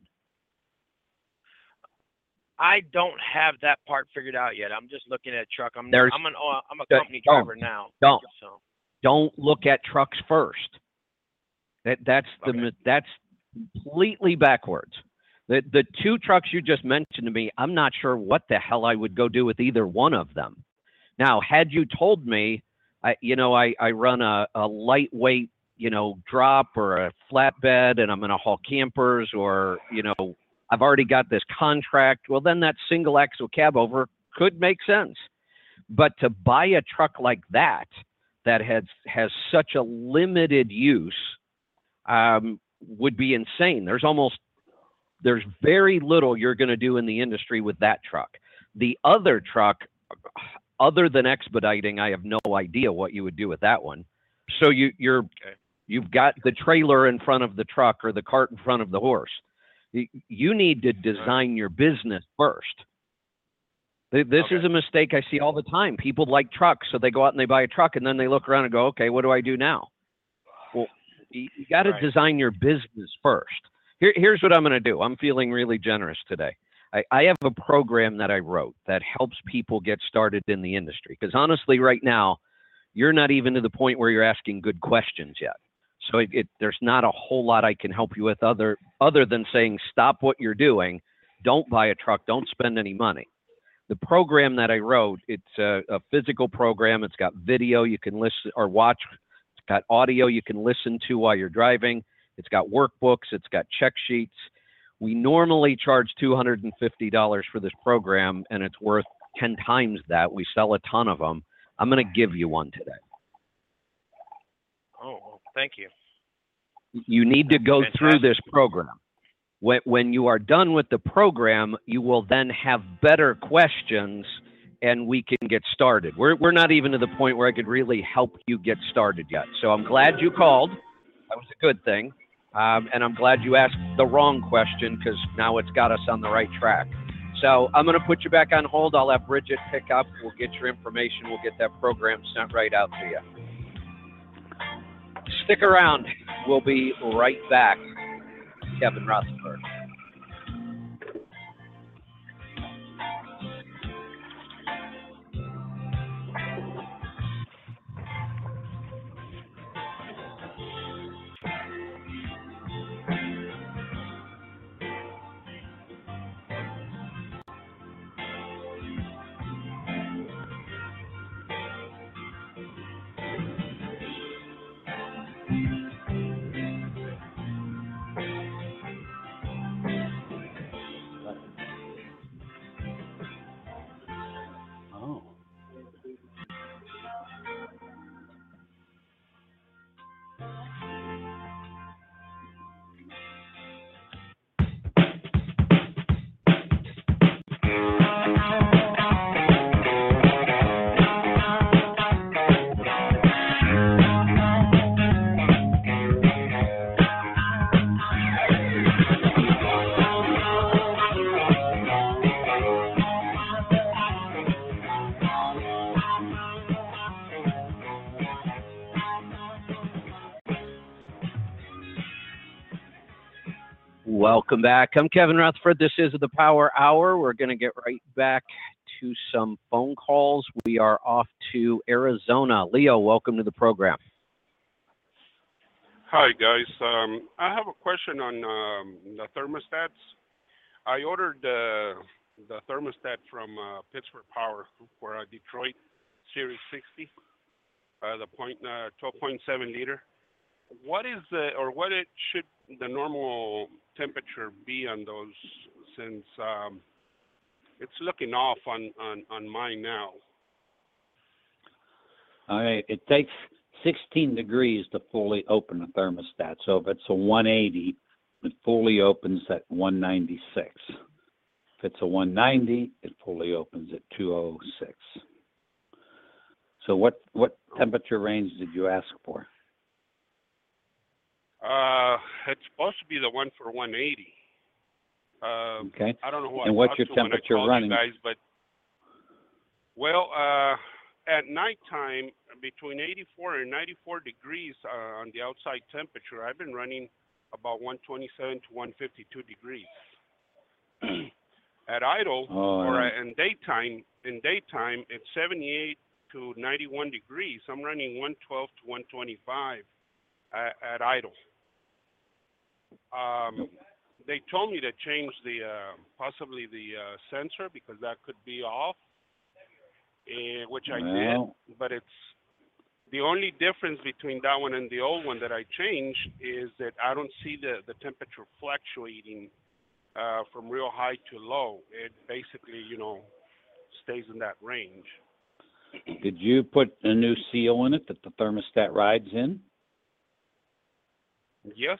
I don't have that part figured out yet. I'm just looking at a truck. I'm There's- I'm an oh, I'm a Don't- company driver now. don't. So Don't look at trucks first. That that's the Okay. that's completely backwards. The the two trucks you just mentioned to me, I'm not sure what the hell I would go do with either one of them. Now, had you told me, I you know I I run a, a lightweight you know drop or a flatbed, and I'm going to haul campers, or you know I've already got this contract. Well, then that single axle cab over could make sense. But to buy a truck like that, that has has such a limited use, um, would be insane. There's almost there's very little you're going to do in the industry with that truck. The other truck, other than expediting, I have no idea what you would do with that one. So you you're Okay. you've got the trailer in front of the truck or the cart in front of the horse. You, you need to design your business first. Th- This Okay. is a mistake I see all the time. People like trucks, so they go out and they buy a truck, and then they look around and go, okay, what do I do now? Well, you, you got to Right. design your business first. Here, here's what I'm going to do. I'm feeling really generous today. I, I have a program that I wrote that helps people get started in the industry. Because honestly, right now, you're not even to the point where you're asking good questions yet. So it, it, there's not a whole lot I can help you with other other than saying, stop what you're doing. Don't buy a truck. Don't spend any money. The program that I wrote, it's a, a physical program. It's got video you can listen or watch. It's got audio you can listen to while you're driving. It's got workbooks. It's got check sheets. We normally charge two hundred fifty dollars for this program, and it's worth ten times that. We sell a ton of them. I'm going to give you one today. Oh, well, thank you. You need to go through Fantastic. this program. When, when you are done with the program, you will then have better questions, and we can get started. We're, we're not even to the point where I could really help you get started yet. So I'm glad you called. That was a good thing. Um, and I'm glad you asked the wrong question, because now it's got us on the right track. So I'm going to put you back on hold. I'll have Bridget pick up. We'll get your information. We'll get that program sent right out to you. Stick around. We'll be right back. Kevin Rutherford. Welcome back. I'm Kevin Rutherford. This is the Power Hour. We're going to get right back to some phone calls. We are off to Arizona. Leo, welcome to the program. Hi, guys. Um, I have a question on um, the thermostats. I ordered uh, the thermostat from uh, Pittsburgh Power for a Detroit Series sixty, uh, the point, uh, twelve point seven liter. What is the, or what it should the normal temperature be on those, since um, it's looking off on, on, on mine now? All right, it takes sixteen degrees to fully open a thermostat. So if it's a one eighty, it fully opens at one ninety-six. If it's a one ninety, it fully opens at two oh six. So what, what temperature range did you ask for? Uh, it's supposed to be the one for one eighty. Uh, Okay. I don't know what. And what's your temperature running? You guys, but well, uh, at nighttime between eighty-four and ninety-four degrees uh, on the outside temperature, I've been running about one twenty-seven to one fifty-two degrees. At idle Oh, or yeah. in daytime, in daytime it's seventy-eight to ninety-one degrees. I'm running one twelve to one twenty-five at, at idle. Um, they told me to change the uh, possibly the uh, sensor because that could be off, uh, which I Well. did. But it's the only difference between that one and the old one that I changed is that I don't see the, the temperature fluctuating uh, from real high to low. It basically, you know, stays in that range. Did you put a new seal in it that the thermostat rides in? Yes.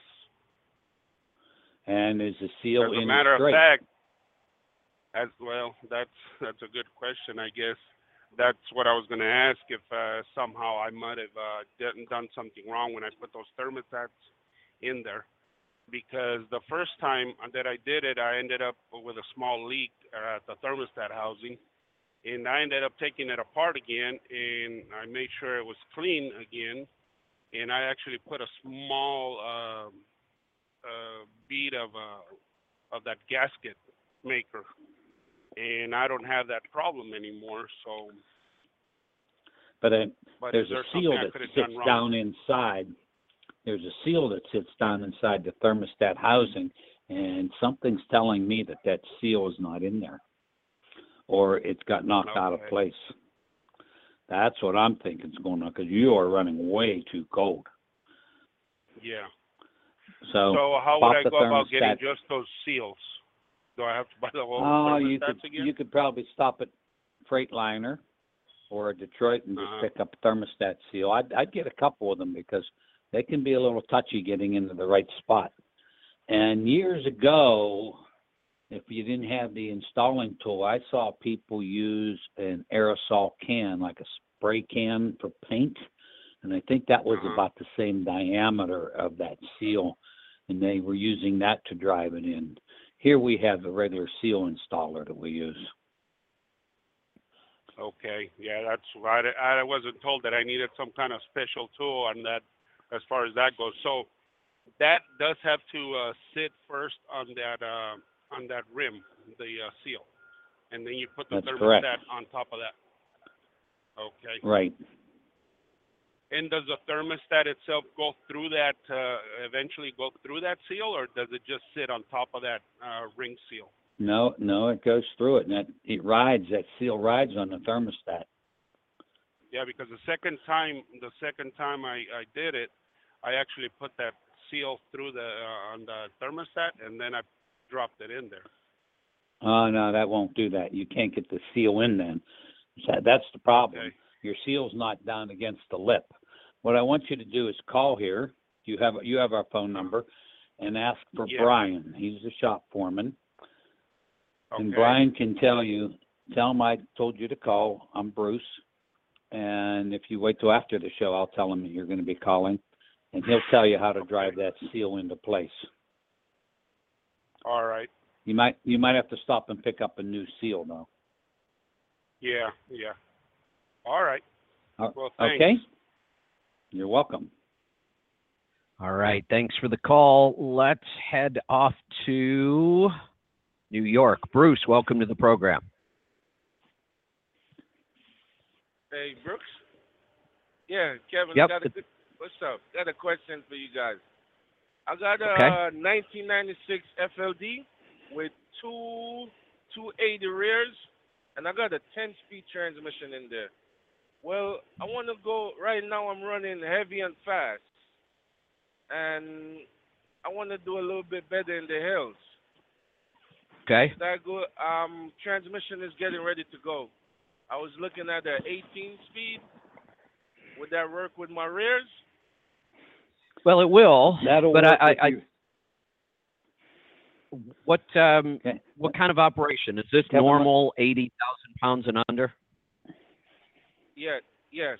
And is the seal As a in matter straight? of fact, as well, that's that's a good question. I guess that's what I was going to ask. If uh, somehow I might have uh, done done something wrong when I put those thermostats in there, because the first time that I did it, I ended up with a small leak at the thermostat housing, and I ended up taking it apart again, and I made sure it was clean again, and I actually put a small um, uh, bead of uh, of that gasket maker, and I don't have that problem anymore. So, But, uh, but there's is there a seal something I that could have sits done wrong? down inside. There's a seal that sits down inside the thermostat housing, and something's telling me that that seal is not in there, or it's got knocked out of Okay. place. That's what I'm thinking is going on, because you are running way too cold. Yeah. So, So how pop would I the go about getting thermostat- just those seals? Do I have to buy the whole Oh, you thermostats could again? you could probably stop at Freightliner or Detroit and just Uh-huh. pick up a thermostat seal. I'd I'd get a couple of them because they can be a little touchy getting into the right spot. And years ago, if you didn't have the installing tool, I saw people use an aerosol can, like a spray can for paint, and I think that was Uh-huh. about the same diameter of that seal, and they were using that to drive it in. Here we have the regular seal installer that we use. Okay, yeah, that's right. I, I wasn't told that I needed some kind of special tool on that, as far as that goes. So that does have to uh, sit first on that uh, on that rim, the uh, seal, and then you put the That's thermostat correct. on top of that. Okay. Right. And does the thermostat itself go through that, uh, eventually go through that seal, or does it just sit on top of that uh, ring seal? No, no, it goes through it, and that it rides. That seal rides on the thermostat. Yeah, because the second time, the second time I, I did it, I actually put that seal through the uh, on the thermostat, and then I dropped it in there. Oh no, that won't do that. You can't get the seal in then. That- That's the problem. Okay. Your seal's not down against the lip. What I want you to do is call here. You have you have our phone number, and ask for Yeah. Brian. He's the shop foreman, and Okay. Brian can tell you. Tell him I told you to call. I'm Bruce, and if you wait till after the show, I'll tell him that you're going to be calling, and he'll tell you how to drive that seal into place. All right. You might you might have to stop and pick up a new seal though. Yeah, yeah. All right. Uh, Well, thanks. Okay. You're welcome. All right. Thanks for the call. Let's head off to New York. Bruce, welcome to the program. Hey, Brooks. Yeah, Kevin. Yep. Got a good, what's up? Got a question for you guys. I got a Okay. nineteen ninety-six F L D with two two eighty rears, and I got a ten-speed transmission in there. Well, I want to go. Right now, I'm running heavy and fast, and I want to do a little bit better in the hills. Okay. That good. Um, transmission is getting ready to go. I was looking at the eighteen speed. Would that work with my rears? Well, it will. That'll but work I, with I, you. I, what um, Okay. what kind of operation is this? Kevin, what- Normal, eighty thousand pounds and under? Yeah. Yes.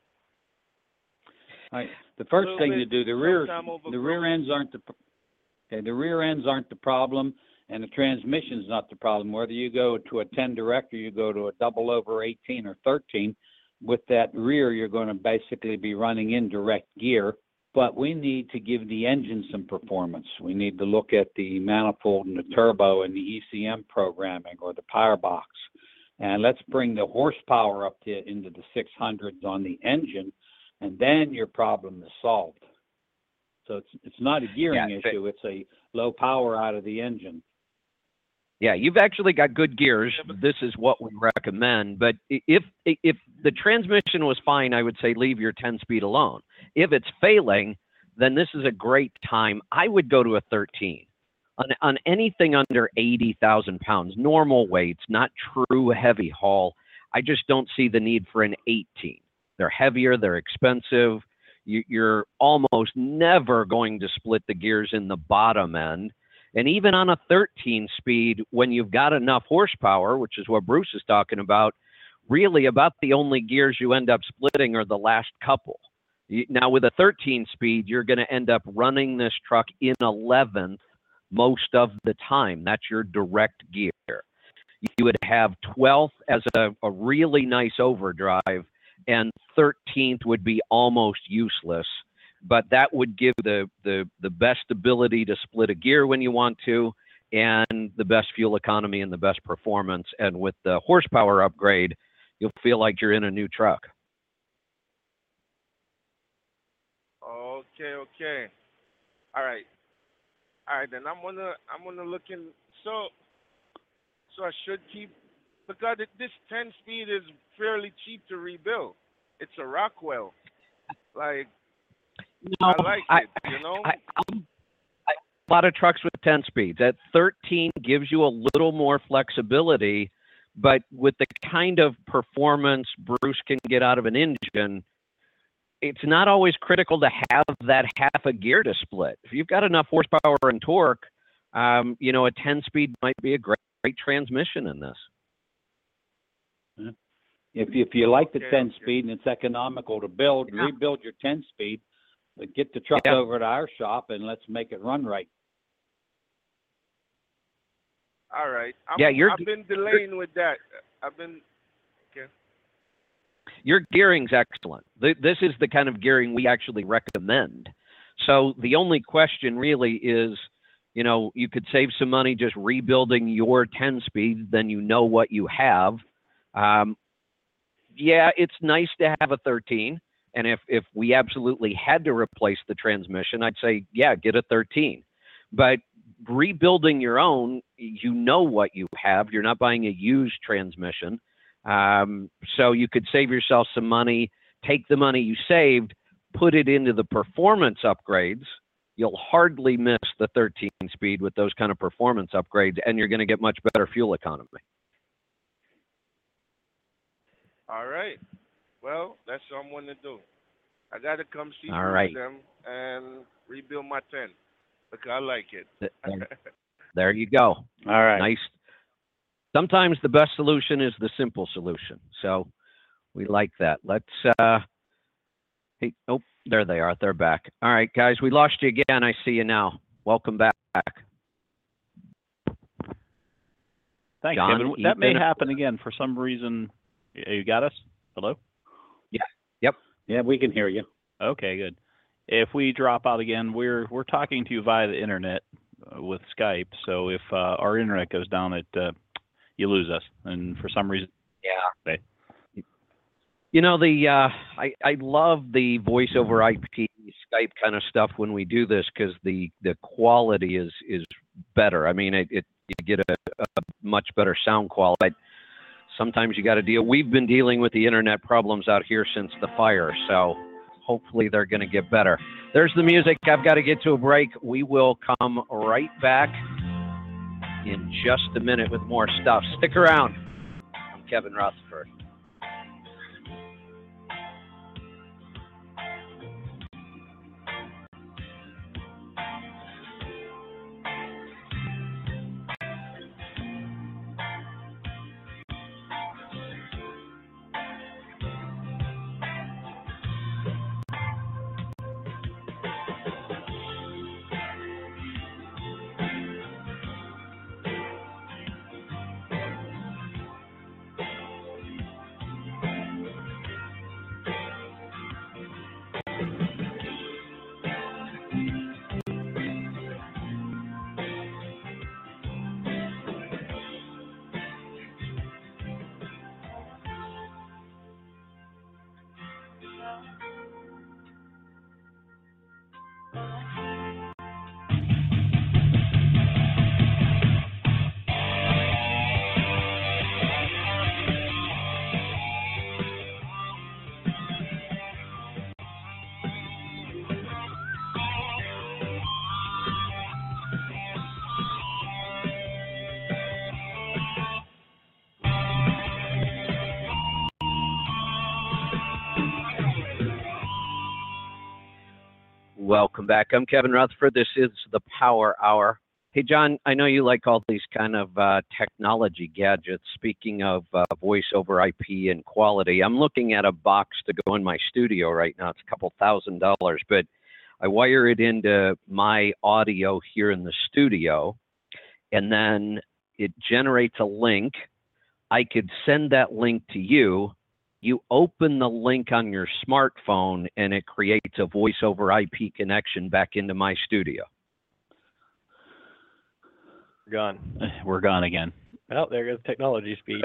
All right. The first Little thing bit, to do, the rear, sometime the overgrown. rear ends aren't the, pr- okay, the rear ends aren't the problem, and the transmission's not the problem. Whether you go to a ten direct or you go to a double over eighteen or thirteen, with that rear, you're going to basically be running in direct gear. But we need to give the engine some performance. We need to look at the manifold and the turbo and the E C M programming or the power box. And let's bring the horsepower up to into the six hundreds on the engine, and then your problem is solved. So it's it's not a gearing Yeah, but- issue. It's a low power out of the engine. Yeah, you've actually got good gears. This is what we recommend. But i- if if the transmission was fine, I would say leave your ten speed alone. If it's failing, then this is a great time. I would go to a thirteen. On, on anything under eighty thousand pounds, normal weights, not true heavy haul, I just don't see the need for an eighteen. They're heavier, they're expensive. You, you're almost never going to split the gears in the bottom end. And even on a thirteen speed, when you've got enough horsepower, which is what Bruce is talking about, really about the only gears you end up splitting are the last couple. You, now, with a thirteen speed, you're going to end up running this truck in eleventh most of the time. That's your direct gear. You would have twelfth as a, a really nice overdrive, and thirteenth would be almost useless. But that would give the, the, the best ability to split a gear when you want to, and the best fuel economy and the best performance. And with the horsepower upgrade, you'll feel like you're in a new truck. Okay. Okay. All right. All right. Then I'm gonna I'm gonna look in. So so I should keep, because it, this ten speed is fairly cheap to rebuild. It's a Rockwell. Like. No, I like I, it, you know? I, I'm- I, a lot of trucks with ten speeds. At thirteen gives you a little more flexibility, but with the kind of performance Bruce can get out of an engine, it's not always critical to have that half a gear to split. If you've got enough horsepower and torque, um, you know, a ten speed might be a great, great transmission in this. If if you like the Okay, ten okay. speed and it's economical to build, Yeah. rebuild your ten speed, but get the truck Yeah. over to our shop and let's make it run right. All right. I'm, Yeah, you're- I've been delaying with that. I've been. Okay. Your gearing's excellent. Th- This is the kind of gearing we actually recommend. So the only question really is, you know, you could save some money just rebuilding your ten speed, then you know what you have. Um, yeah, it's nice to have a thirteen. And if, if we absolutely had to replace the transmission, I'd say, yeah, get a thirteen. But rebuilding your own, you know what you have. You're not buying a used transmission. Um, so you could save yourself some money, take the money you saved, put it into the performance upgrades. You'll hardly miss the thirteen speed with those kind of performance upgrades, and you're going to get much better fuel economy. All right. Well, that's what I'm going to do. I got to come see All Bruce right. them and rebuild my tent because I like it. There, there you go. All right. Nice. Sometimes the best solution is the simple solution. So we like that. Let's, uh, hey, oh, there they are. They're back. All right, guys, we lost you again. I see you now. Welcome back. Thanks, John, Kevin. That may Ethan- happen again for some reason. You got us? Hello? Yeah, we can hear you. Okay, good. if we drop out again, we're we're talking to you via the internet uh, with Skype. So if uh, our internet goes down, it uh, you lose us, and for some reason, yeah. Okay. You know, the uh, I I love the voice over I P Skype kind of stuff when we do this because the the quality is is better. I mean, it, it you get a, a much better sound quality. But sometimes you got to deal. We've been dealing with the internet problems out here since the fire, so hopefully they're going to get better. There's the music. I've got to get to a break. We will come right back in just a minute with more stuff. Stick around. I'm Kevin Rutherford. Welcome back. I'm Kevin Rutherford. This is the Power Hour. Hey, John, I know you like all these kind of uh, technology gadgets. Speaking of uh, voice over I P and quality, I'm looking at a box to go in my studio right now. It's a couple thousand dollars, but I wire it into my audio here in the studio, and then it generates a link. I could send that link to you. You open the link on your smartphone, and it creates a voice over I P connection back into my studio. We're gone. We're gone again. Oh, there goes technology speech.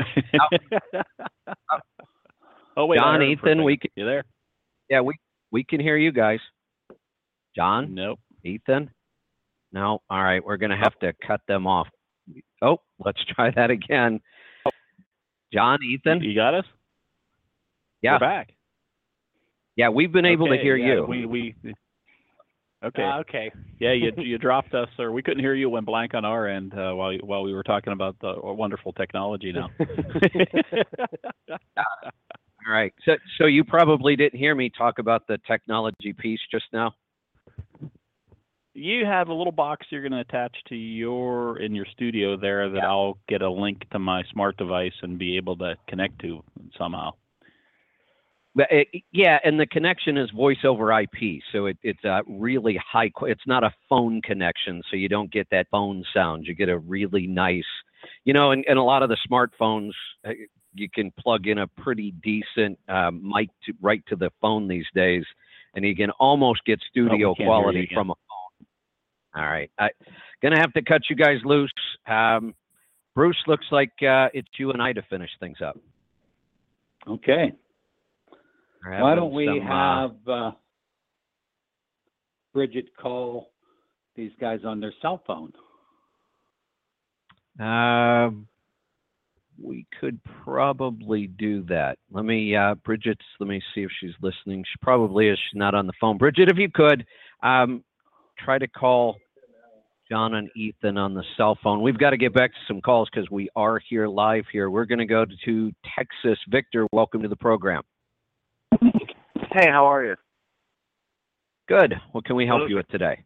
Oh wait, John, Ethan, we can. You there? Yeah, we we can hear you guys. John? Nope. Ethan? No. All right, we're gonna have to cut them off. Oh, let's try that again. John, Ethan? You got us? Yeah. We're back. Yeah, we've been able Okay, to hear yeah, you. We we. Okay. Uh, okay. Yeah, you you dropped us, or we couldn't hear you. Went blank on our end uh, while while we were talking about the wonderful technology now. All right. So so you probably didn't hear me talk about the technology piece just now. You have a little box you're going to attach to your in your studio there that yeah. I'll get a link to my smart device and be able to connect to somehow. But it, yeah, and the connection is voice over I P, so it, it's a really high. It's not a phone connection, so you don't get that phone sound. You get a really nice, you know, and, and a lot of the smartphones, you can plug in a pretty decent uh, mic to, right to the phone these days, and you can almost get studio oh, quality from a phone. All right, I'm gonna have to cut you guys loose. Um, Bruce, looks like uh, it's you and I to finish things up. Okay. Why don't we some, have uh, Bridget call these guys on their cell phone? Uh, we could probably do that. Let me, uh, Bridget, let me see if she's listening. She probably is. She's not on the phone. Bridget, if you could, um, try to call John and Ethan on the cell phone. We've got to get back to some calls because we are here live here. We're going to go to Texas. Victor, welcome to the program. Hey, how are you? Good. What can we help you with today?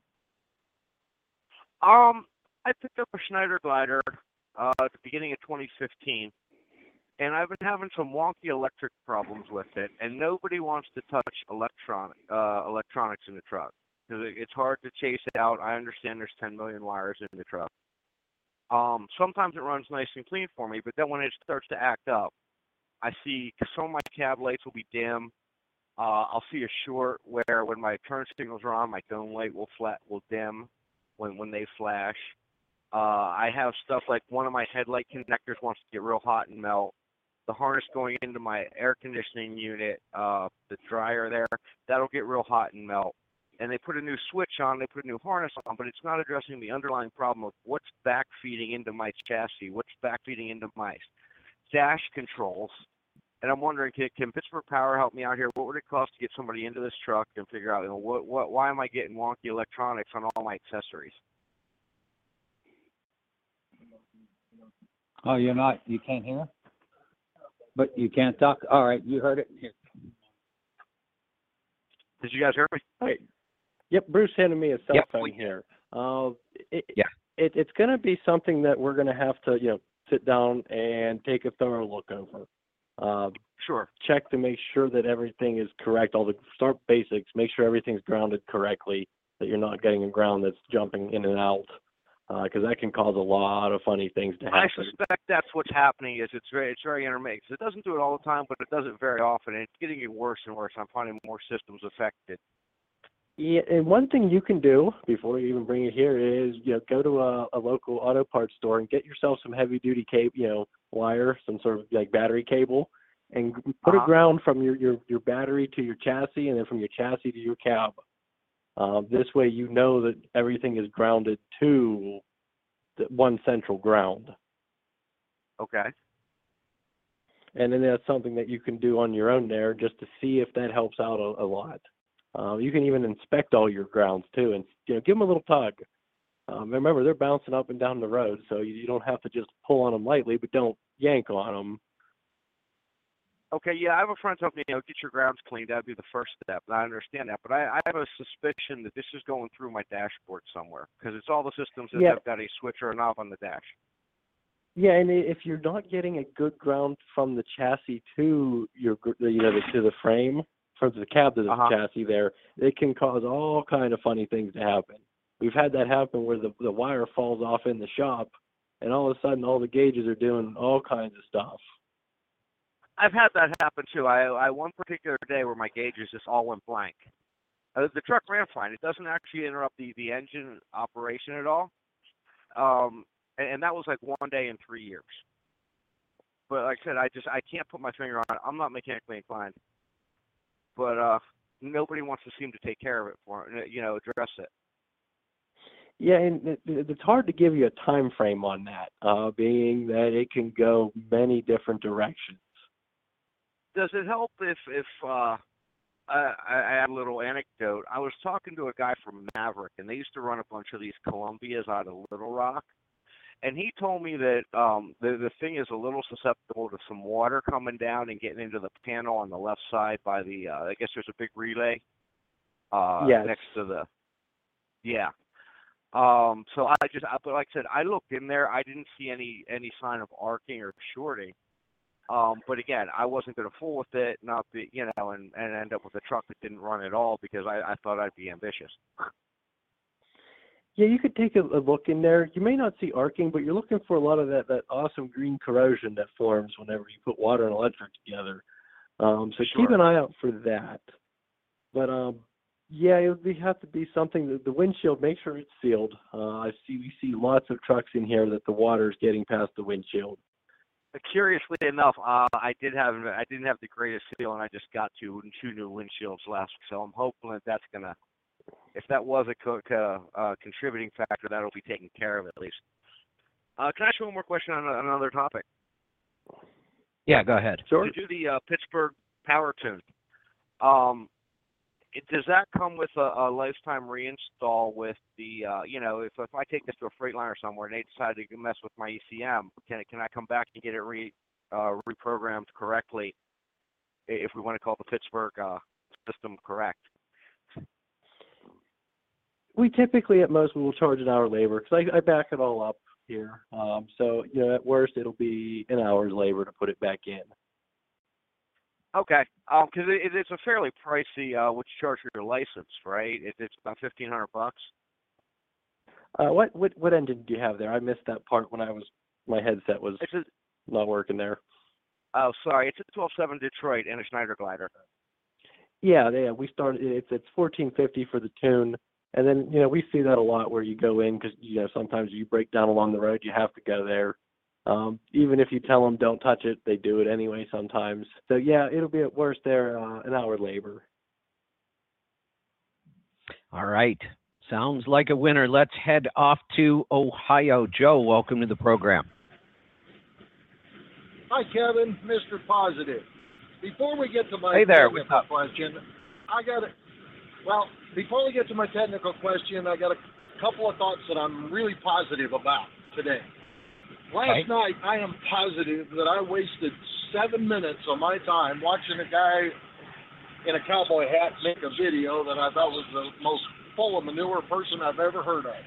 Um, I picked up a Schneider glider uh, at the beginning of twenty fifteen, and I've been having some wonky electric problems with it, and nobody wants to touch electronic uh, electronics in the truck because it, it's hard to chase it out. I understand there's ten million wires in the truck. Um, sometimes it runs nice and clean for me, but then when it starts to act up, I see some of my cab lights will be dim. Uh, I'll see a short where when my turn signals are on, my dome light will flat will dim when when they flash. Uh, I have stuff like one of my headlight connectors wants to get real hot and melt. The harness going into my air conditioning unit, uh, the dryer there, that'll get real hot and melt. And they put a new switch on, they put a new harness on, but it's not addressing the underlying problem of what's backfeeding into my chassis, what's backfeeding into my dash controls. And I'm wondering, can, can Pittsburgh Power help me out here? What would it cost to get somebody into this truck and figure out, you know, what, what, why am I getting wonky electronics on all my accessories? Oh, you're not, you can't hear? But you can't talk? All right, you heard it. Here. Did you guys hear me? Hey. Yep, Bruce handed me a cell Yep. phone here. Uh, it, Yeah. It, it's going to be something that we're going to have to, you know, sit down and take a thorough look over. Uh, sure. Check to make sure that everything is correct. All the start basics. Make sure everything's grounded correctly. That you're not getting a ground that's jumping in and out, because uh, that can cause a lot of funny things to happen. I suspect that's what's happening. Is it's very it's very intermixed. It doesn't do it all the time, but it does it very often. And it's getting worse and worse. I'm finding more systems affected. Yeah, and one thing you can do before you even bring it here is, you know, go to a, a local auto parts store and get yourself some heavy duty cable, you know, wire, some sort of like battery cable, and put uh-huh. a ground from your, your, your battery to your chassis, and then from your chassis to your cab. Uh, this way, you know that everything is grounded to the one central ground. Okay. And then that's something that you can do on your own there, just to see if that helps out a, a lot. Uh, you can even inspect all your grounds too, and you know, give them a little tug. Um, remember, they're bouncing up and down the road, so you, you don't have to just pull on them lightly, but don't yank on them. Okay, yeah, I have a friend telling me, you know, get your grounds cleaned. That'd be the first step. I understand that, but I, I have a suspicion that this is going through my dashboard somewhere, because it's all the systems that Yeah. have got a switch or a knob on the dash. Yeah, and if you're not getting a good ground from the chassis to your, you know, to the frame, from the cab to the uh-huh. chassis there, it can cause all kind of funny things to happen. We've had that happen where the, the wire falls off in the shop, and all of a sudden all the gauges are doing all kinds of stuff. I've had that happen too. I, I one particular day where my gauges just all went blank. Uh, the truck ran fine. It doesn't actually interrupt the, the engine operation at all. Um, and, and that was like one day in three years. But like I said, I just I can't put my finger on it. I'm not mechanically inclined. But uh, nobody wants to seem to take care of it for it, you know, address it. Yeah, and it, it's hard to give you a time frame on that, uh, being that it can go many different directions. Does it help if if uh, I, I have a little anecdote? I was talking to a guy from Maverick, and they used to run a bunch of these Columbias out of Little Rock. And he told me that um, the the thing is a little susceptible to some water coming down and getting into the panel on the left side by the. Uh, I guess there's a big relay. Uh, yes. Next to the. Yeah. Um. So I just, I, but like I said, I looked in there. I didn't see any any sign of arcing or shorting. Um. But again, I wasn't going to fool with it, not be, you know, and and end up with a truck that didn't run at all because I I thought I'd be ambitious. Yeah, you could take a, a look in there. You may not see arcing, but you're looking for a lot of that, that awesome green corrosion that forms whenever you put water and electric together. Um, so Sure. keep an eye out for that. But um, yeah, it would be, have to be something that the windshield, make sure it's sealed. Uh, I see we see lots of trucks in here that the water is getting past the windshield. Curiously enough, uh, I did have I didn't have the greatest feel, and I just got two two new windshields last week. So I'm hoping that that's gonna. If that was a co- co- uh, contributing factor, that'll be taken care of at least. Uh, can I ask you one more question on, on another topic? Yeah, go ahead. Sure. To do the uh, Pittsburgh Power Tune, um, it, does that come with a, a lifetime reinstall with the, uh, you know, if if I take this to a Freightliner somewhere and they decide to mess with my E C M, can can I come back and get it re uh, reprogrammed correctly if we want to call the Pittsburgh uh, system correct? We typically, at most, we will charge an hour labor because I, I back it all up here. Um, so, you know, at worst, it'll be an hour's labor to put it back in. Okay, um, because it, it's a fairly pricey, uh, what you charge for your license, right? It, it's about fifteen hundred bucks. Uh, what, what what engine do you have there? I missed that part when I was my headset was It's a, not working there. oh, sorry, it's a twelve seven Detroit and a Schneider glider. Yeah, yeah. We started. It's it's fourteen fifty for the tune, and then you know we see that a lot where you go in because you know sometimes you break down along the road, you have to go there. Um, even if you tell them don't touch it, they do it anyway sometimes. So yeah, it'll be at worst there uh, an hour labor. All right. Sounds like a winner. Let's head off to Ohio. Joe, welcome to the program. Hi, Kevin, Mister Positive. Before we get to my hey there, technical question, I got to, well, before we get to my technical question, I got a couple of thoughts that I'm really positive about today. Last right. night, I am positive that I wasted seven minutes of my time watching a guy in a cowboy hat make a video that I thought was the most full of manure person I've ever heard of.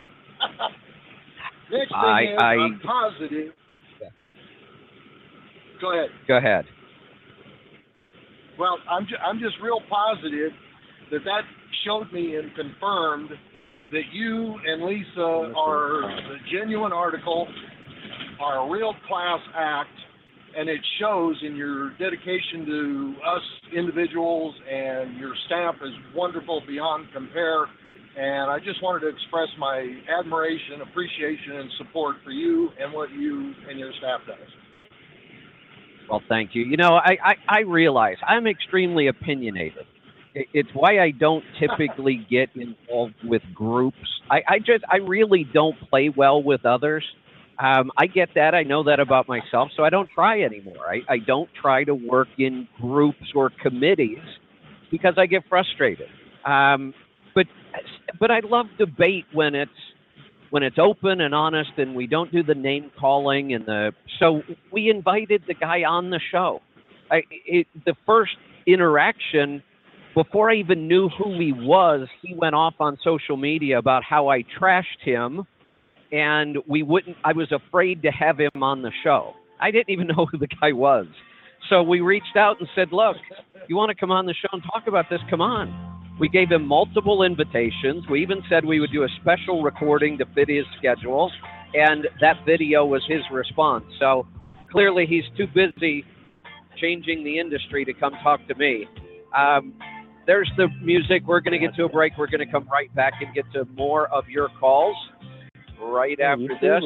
Next thing I, is, I, I'm positive. Yeah. Go ahead. Go ahead. Well, I'm ju- I'm just real positive that that showed me and confirmed that you and Lisa are the genuine article, are a real class act, and it shows in your dedication to us individuals, and your staff is wonderful beyond compare. And I just wanted to express my admiration, appreciation, and support for you and what you and your staff does. Well, thank you. You know, I, I, I realize I'm extremely opinionated. It's why I don't typically get involved with groups. I, I just, I really don't play well with others. Um, I get that. I know that about myself, so I don't try anymore. I, I don't try to work in groups or committees because I get frustrated. Um, but but I love debate when it's when it's open and honest, and we don't do the name calling and the. So we invited the guy on the show. I, it, the first interaction, before I even knew who he was, he went off on social media about how I trashed him. And we wouldn't, I was afraid to have him on the show. I didn't even know who the guy was. So we reached out and said, look, you want to come on the show and talk about this? Come on. We gave him multiple invitations. We even said we would do a special recording to fit his schedule. And that video was his response. So clearly he's too busy changing the industry to come talk to me. Um, there's the music. We're going to get to a break. We're going to come right back and get to more of your calls. Right after this.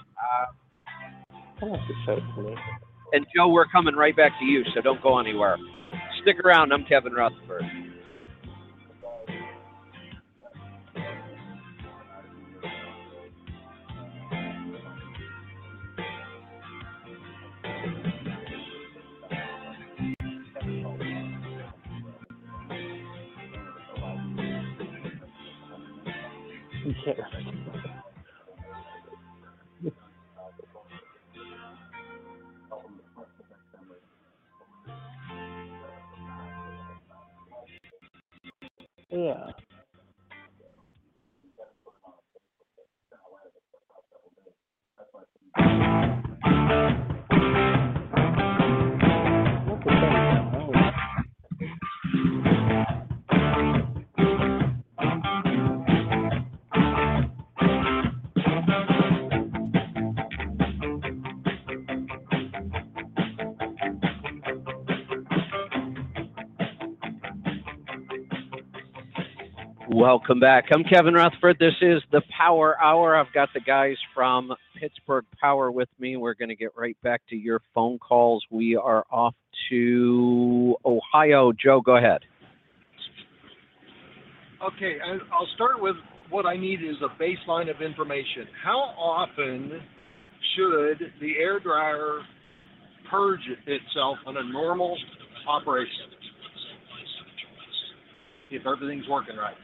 Uh, and Joe, we're coming right back to you, so don't go anywhere. Stick around. I'm Kevin Rutherford. You can't. Yeah. Welcome back. I'm Kevin Rutherford. This is the Power Hour. I've got the guys from Pittsburgh Power with me. We're going to get right back to your phone calls. We are off to Ohio. Joe, go ahead. Okay, I'll start with what I need is a baseline of information. How often should the air dryer purge itself on a normal operation if everything's working right?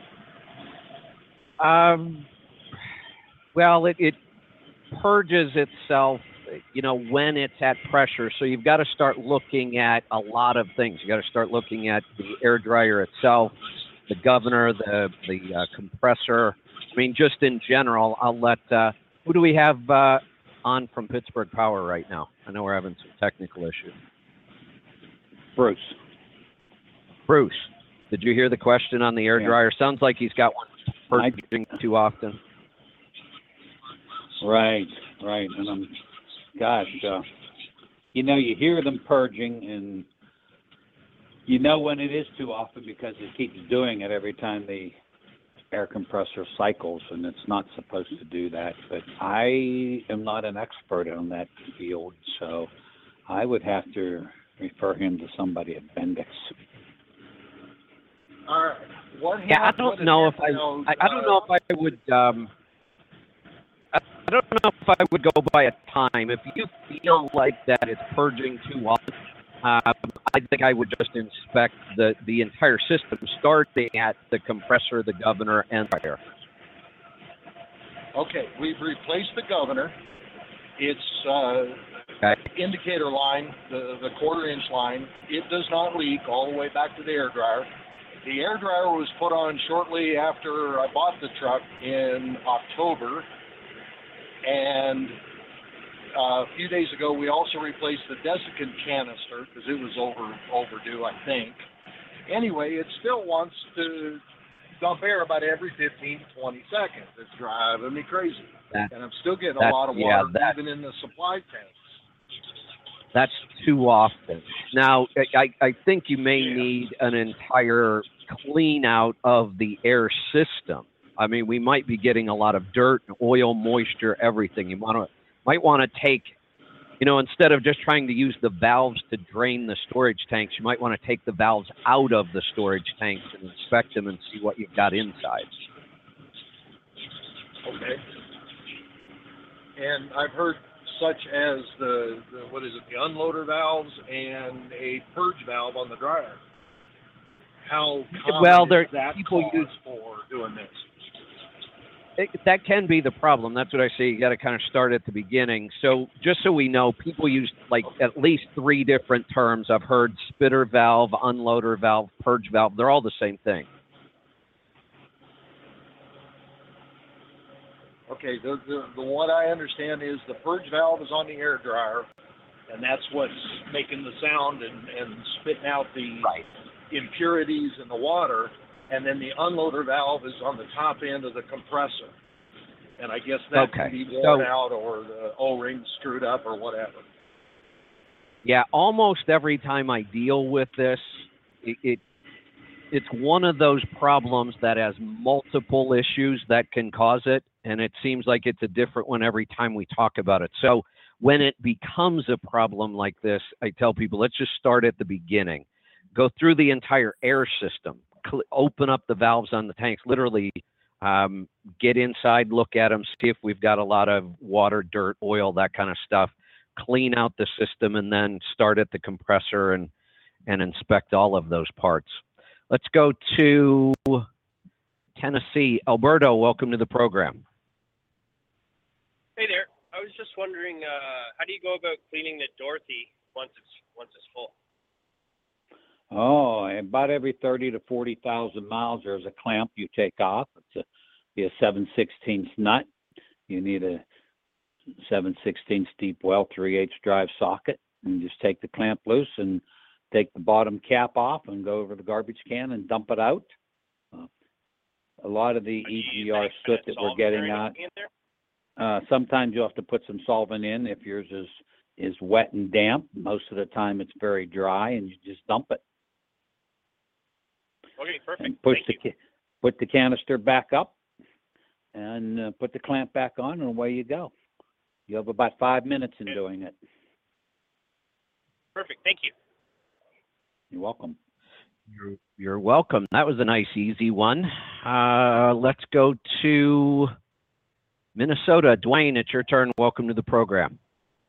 Um, well, it, it purges itself, you know, when it's at pressure. So you've got to start looking at a lot of things. You got to start looking at the air dryer itself, the governor, the the uh, compressor. I mean, just in general. I'll let. Uh, who do we have uh, on from Pittsburgh Power right now? I know we're having some technical issues. Bruce. Bruce, did you hear the question on the air Yeah. dryer? Sounds like he's got one purging too often. Right, right. And I'm, gosh, uh, you know, you hear them purging, and You know when it is too often because it keeps doing it every time the air compressor cycles, and it's not supposed to do that. But I am not an expert on that field, so I would have to refer him to somebody at Bendix. All right. What Yeah, I happened don't with know the if I, Amphenol, I, I don't uh, know if I would, um, I I don't know if I would go by a time. If you feel like that it's purging too often, um, I think I would just inspect the, the entire system, starting at the compressor, the governor, and the fire. Okay, we've replaced the governor. It's uh, Okay. indicator line, the, the quarter inch line. It does not leak all the way back to the air dryer. The air dryer was put on shortly after I bought the truck in October. And uh, a few days ago, we also replaced the desiccant canister because it was over overdue, I think. Anyway, it still wants to dump air about every fifteen, twenty seconds. It's driving me crazy. That, And I'm still getting that, a lot of yeah, water, that, even in the supply tanks. that's too often. Now, I, I think you may need an entire clean out of the air system. I mean, we might be getting a lot of dirt, oil, moisture, everything. You want to might want to take, you know, instead of just trying to use the valves to drain the storage tanks, you might want to take the valves out of the storage tanks and inspect them and see what you've got inside. Okay. And I've heard such as the, the what is it, the unloader valves and a purge valve on the dryer. How common Well, is there that people cause use for doing this? It, that can be the problem. That's what I say. You got to kind of start at the beginning. So just so we know, people use like at least three different terms. I've heard spitter valve, unloader valve, purge valve. They're all the same thing. Okay, the, the, the what I understand is the purge valve is on the air dryer, and that's what's making the sound and, and spitting out the right. impurities in the water, and then the unloader valve is on the top end of the compressor. And I guess that Okay. can be worn So- out or the O-ring screwed up or whatever. Yeah, almost every time I deal with this, it, it it's one of those problems that has multiple issues that can cause it, and it seems like it's a different one every time we talk about it. So when it becomes a problem like this, I tell people, let's just start at the beginning. Go through the entire air system, cl- open up the valves on the tanks, literally um, get inside, look at them, see if we've got a lot of water, dirt, oil, that kind of stuff, clean out the system, and then start at the compressor and, and inspect all of those parts. Let's go to Tennessee. Alberto, welcome to the program. Hey there. I was just wondering, uh, how do you go about cleaning the Dorothy once it's once it's full? Oh, about every thirty to forty thousand miles, there's a clamp you take off. It's a, be a seven sixteenths nut. You need a seven sixteenths deep well, three eighths drive socket, and just take the clamp loose and take the bottom cap off and go over the garbage can and dump it out. Uh, a lot of the E G R soot that we're getting out. Uh, sometimes you have to put some solvent in if yours is, is wet and damp. Most of the time it's very dry, and you just dump it. Okay, perfect. And push Thank the you. ca- put the canister back up, and uh, put the clamp back on, and away you go. You have about five minutes in doing it. Perfect. Thank you. You're welcome. You're, you're welcome. That was a nice, easy one. Uh, let's go to Minnesota. Dwayne, it's your turn. Welcome to the program.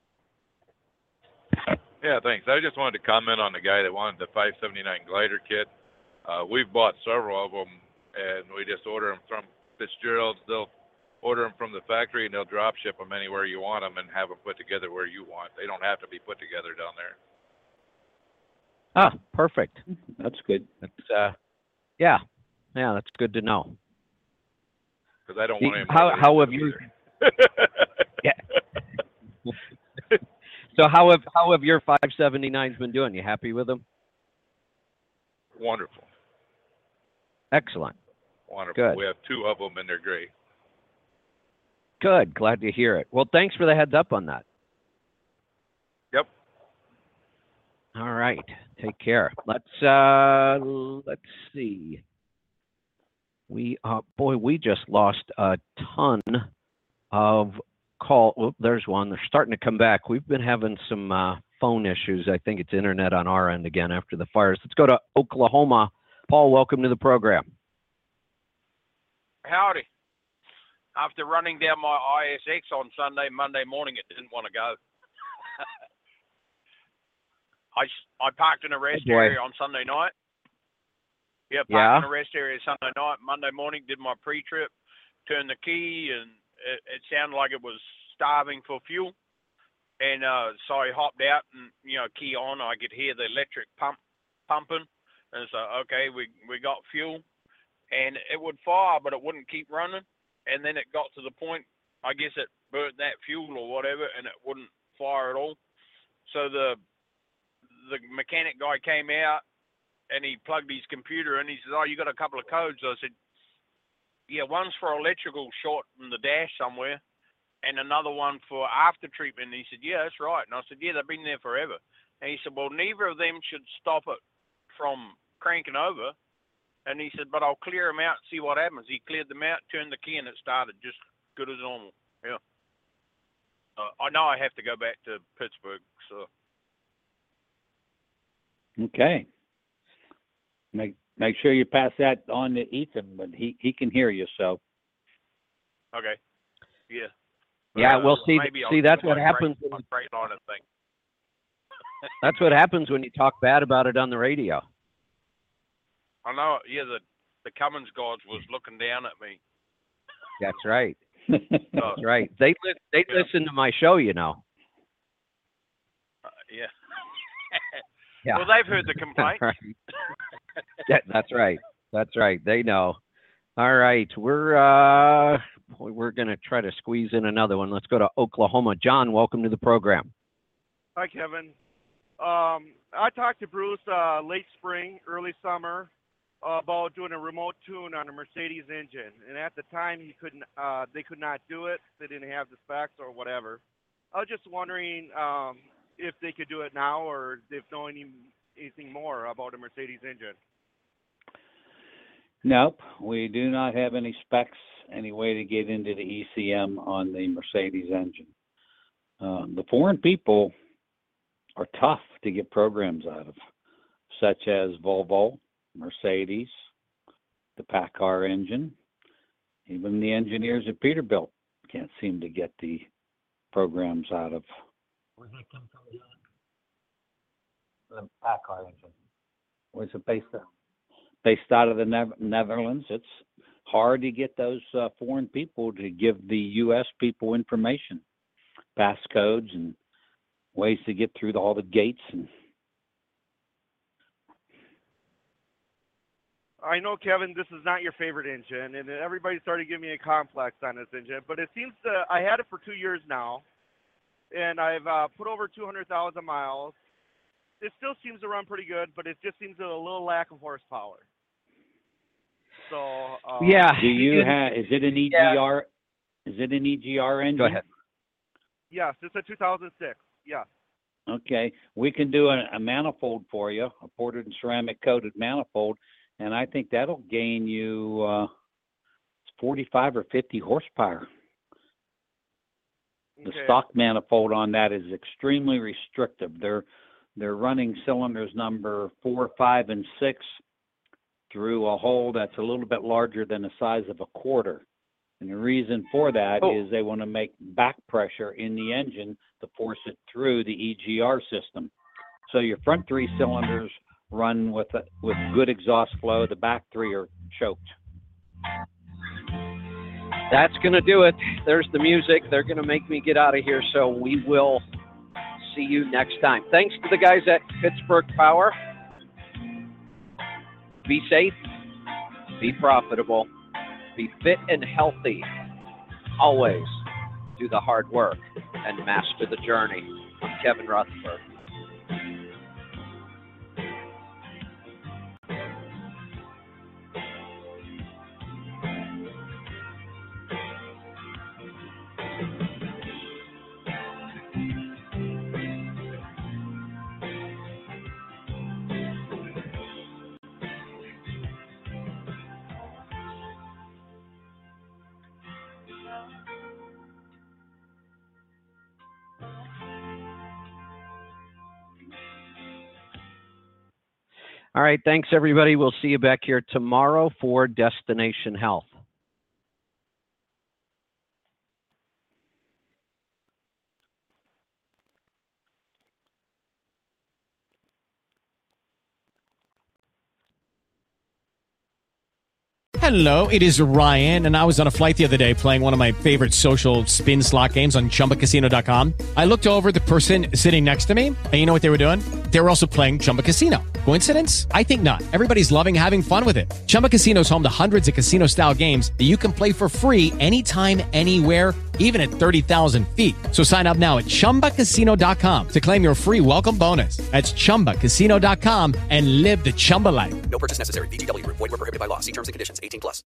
Yeah, thanks. I just wanted to comment on the guy that wanted the five seventy-nine glider kit. Uh, we've bought several of them, and we just order them from Fitzgerald's. They'll order them from the factory, and they'll drop ship them anywhere you want them and have them put together where you want. They don't have to be put together down there. Ah, perfect. That's good. That's uh, yeah, yeah, that's good to know. Because I don't want any more How of how these have you? either. Yeah. So how have how have your five seventy-nines been doing? You happy with them? Wonderful. Excellent. Wonderful. Good. We have two of them, and they're great. Good. Glad to hear it. Well, thanks for the heads up on that. Yep. All right. right. Take care. Let's uh, let's see. We uh, boy, we just lost a ton of call. Oh, there's one. They're starting to come back. We've been having some uh, phone issues. I think it's internet on our end again after the fires. Let's go to Oklahoma. Paul, welcome to the program. Howdy. After running down my I S X on Sunday, Monday morning, it didn't want to go. I, I parked in a rest oh area on Sunday night. Yeah, parked Yeah. in a rest area Sunday night. Monday morning, did my pre-trip, turned the key, and it, it sounded like it was starving for fuel. And uh, so I hopped out and, you know, key on. I could hear the electric pump pumping. And so, okay, we, we got fuel. And it would fire, but it wouldn't keep running. And then it got to the point, I guess it burnt that fuel or whatever, and it wouldn't fire at all. So the the mechanic guy came out, and he plugged his computer, and he said, oh, you got a couple of codes. I said, yeah, one's for electrical short in the dash somewhere, and another one for after treatment. And he said, yeah, that's right. And I said, yeah, they've been there forever. And he said, well, neither of them should stop it from cranking over. And he said, but I'll clear them out and see what happens. He cleared them out, turned the key, and it started just good as normal. Yeah. Uh, I know I have to go back to Pittsburgh, so. Okay. Make make sure you pass that on to Ethan, but he, he can hear you, so. Okay. Yeah. Yeah, Uh, well, see, maybe I'll see, that's do what my happens. Great, my great line of thing. That's what happens when you talk bad about it on the radio. I know, yeah, the, the Cummins gods was looking down at me. That's right. That's right. They li- they Yeah. listen to my show, you know. Uh, yeah. Yeah. Well, they've heard the complaint. Right. Yeah, that's right. That's right. They know. All right, we're uh, boy, we're gonna try to squeeze in another one. Let's go to Oklahoma. John, welcome to the program. Hi, Kevin. Um, I talked to Bruce uh, late spring, early summer uh, about doing a remote tune on a Mercedes engine, and at the time he couldn't. Uh, they could not do it. They didn't have the specs or whatever. I was just wondering um, if they could do it now, or if know any anything more about a Mercedes engine. Nope, we do not have any specs, any way to get into the E C M on the Mercedes engine. Uh, the foreign people are tough to get programs out of, such as Volvo, Mercedes, the PACCAR engine. Even the engineers at Peterbilt can't seem to get the programs out of. Where's that come from, John? The PACCAR engine. Where's it based on? Based out of the ne- Netherlands. It's hard to get those uh, foreign people to give the U S people information, passcodes, and ways to get through all the gates. And I know, Kevin, this is not your favorite engine, and everybody started giving me a complex on this engine, but it seems to, I had it for two years now, and I've uh, put over two hundred thousand miles. It still seems to run pretty good, but it just seems a little lack of horsepower. So uh, yeah. Do you have? Is it an E G R? Yeah. Is it an E G R engine? Go ahead. Yes, it's a two thousand six. Yeah. Okay, we can do a, a manifold for you, a ported and ceramic coated manifold, and I think that'll gain you uh, forty-five or fifty horsepower. The Okay. stock manifold on that is extremely restrictive. They're they're running cylinders number four, five, and six through a hole that's a little bit larger than the size of a quarter. And the reason for that Oh. is they want to make back pressure in the engine to force it through the E G R system. So your front three cylinders run with a, with good exhaust flow. The back three are choked. That's going to do it. There's the music. They're going to make me get out of here, so we will see you next time. Thanks to the guys at Pittsburgh Power. Be safe, be profitable, be fit and healthy. Always do the hard work and master the journey. I'm Kevin Rutherford. All right. Thanks, everybody. We'll see you back here tomorrow for Destination Health. Hello, it is Ryan, and I was on a flight the other day playing one of my favorite social spin slot games on Chumba Casino dot com. I looked over at the person sitting next to me, and you know what they were doing? They were also playing Chumba Casino. Coincidence? I think not. Everybody's loving having fun with it. Chumba Casino is home to hundreds of casino-style games that you can play for free anytime, anywhere, even at thirty thousand feet. So sign up now at Chumba Casino dot com to claim your free welcome bonus. That's Chumba Casino dot com and live the Chumba life. No purchase necessary. V G W. Void where prohibited by law. See terms and conditions. eighteen plus.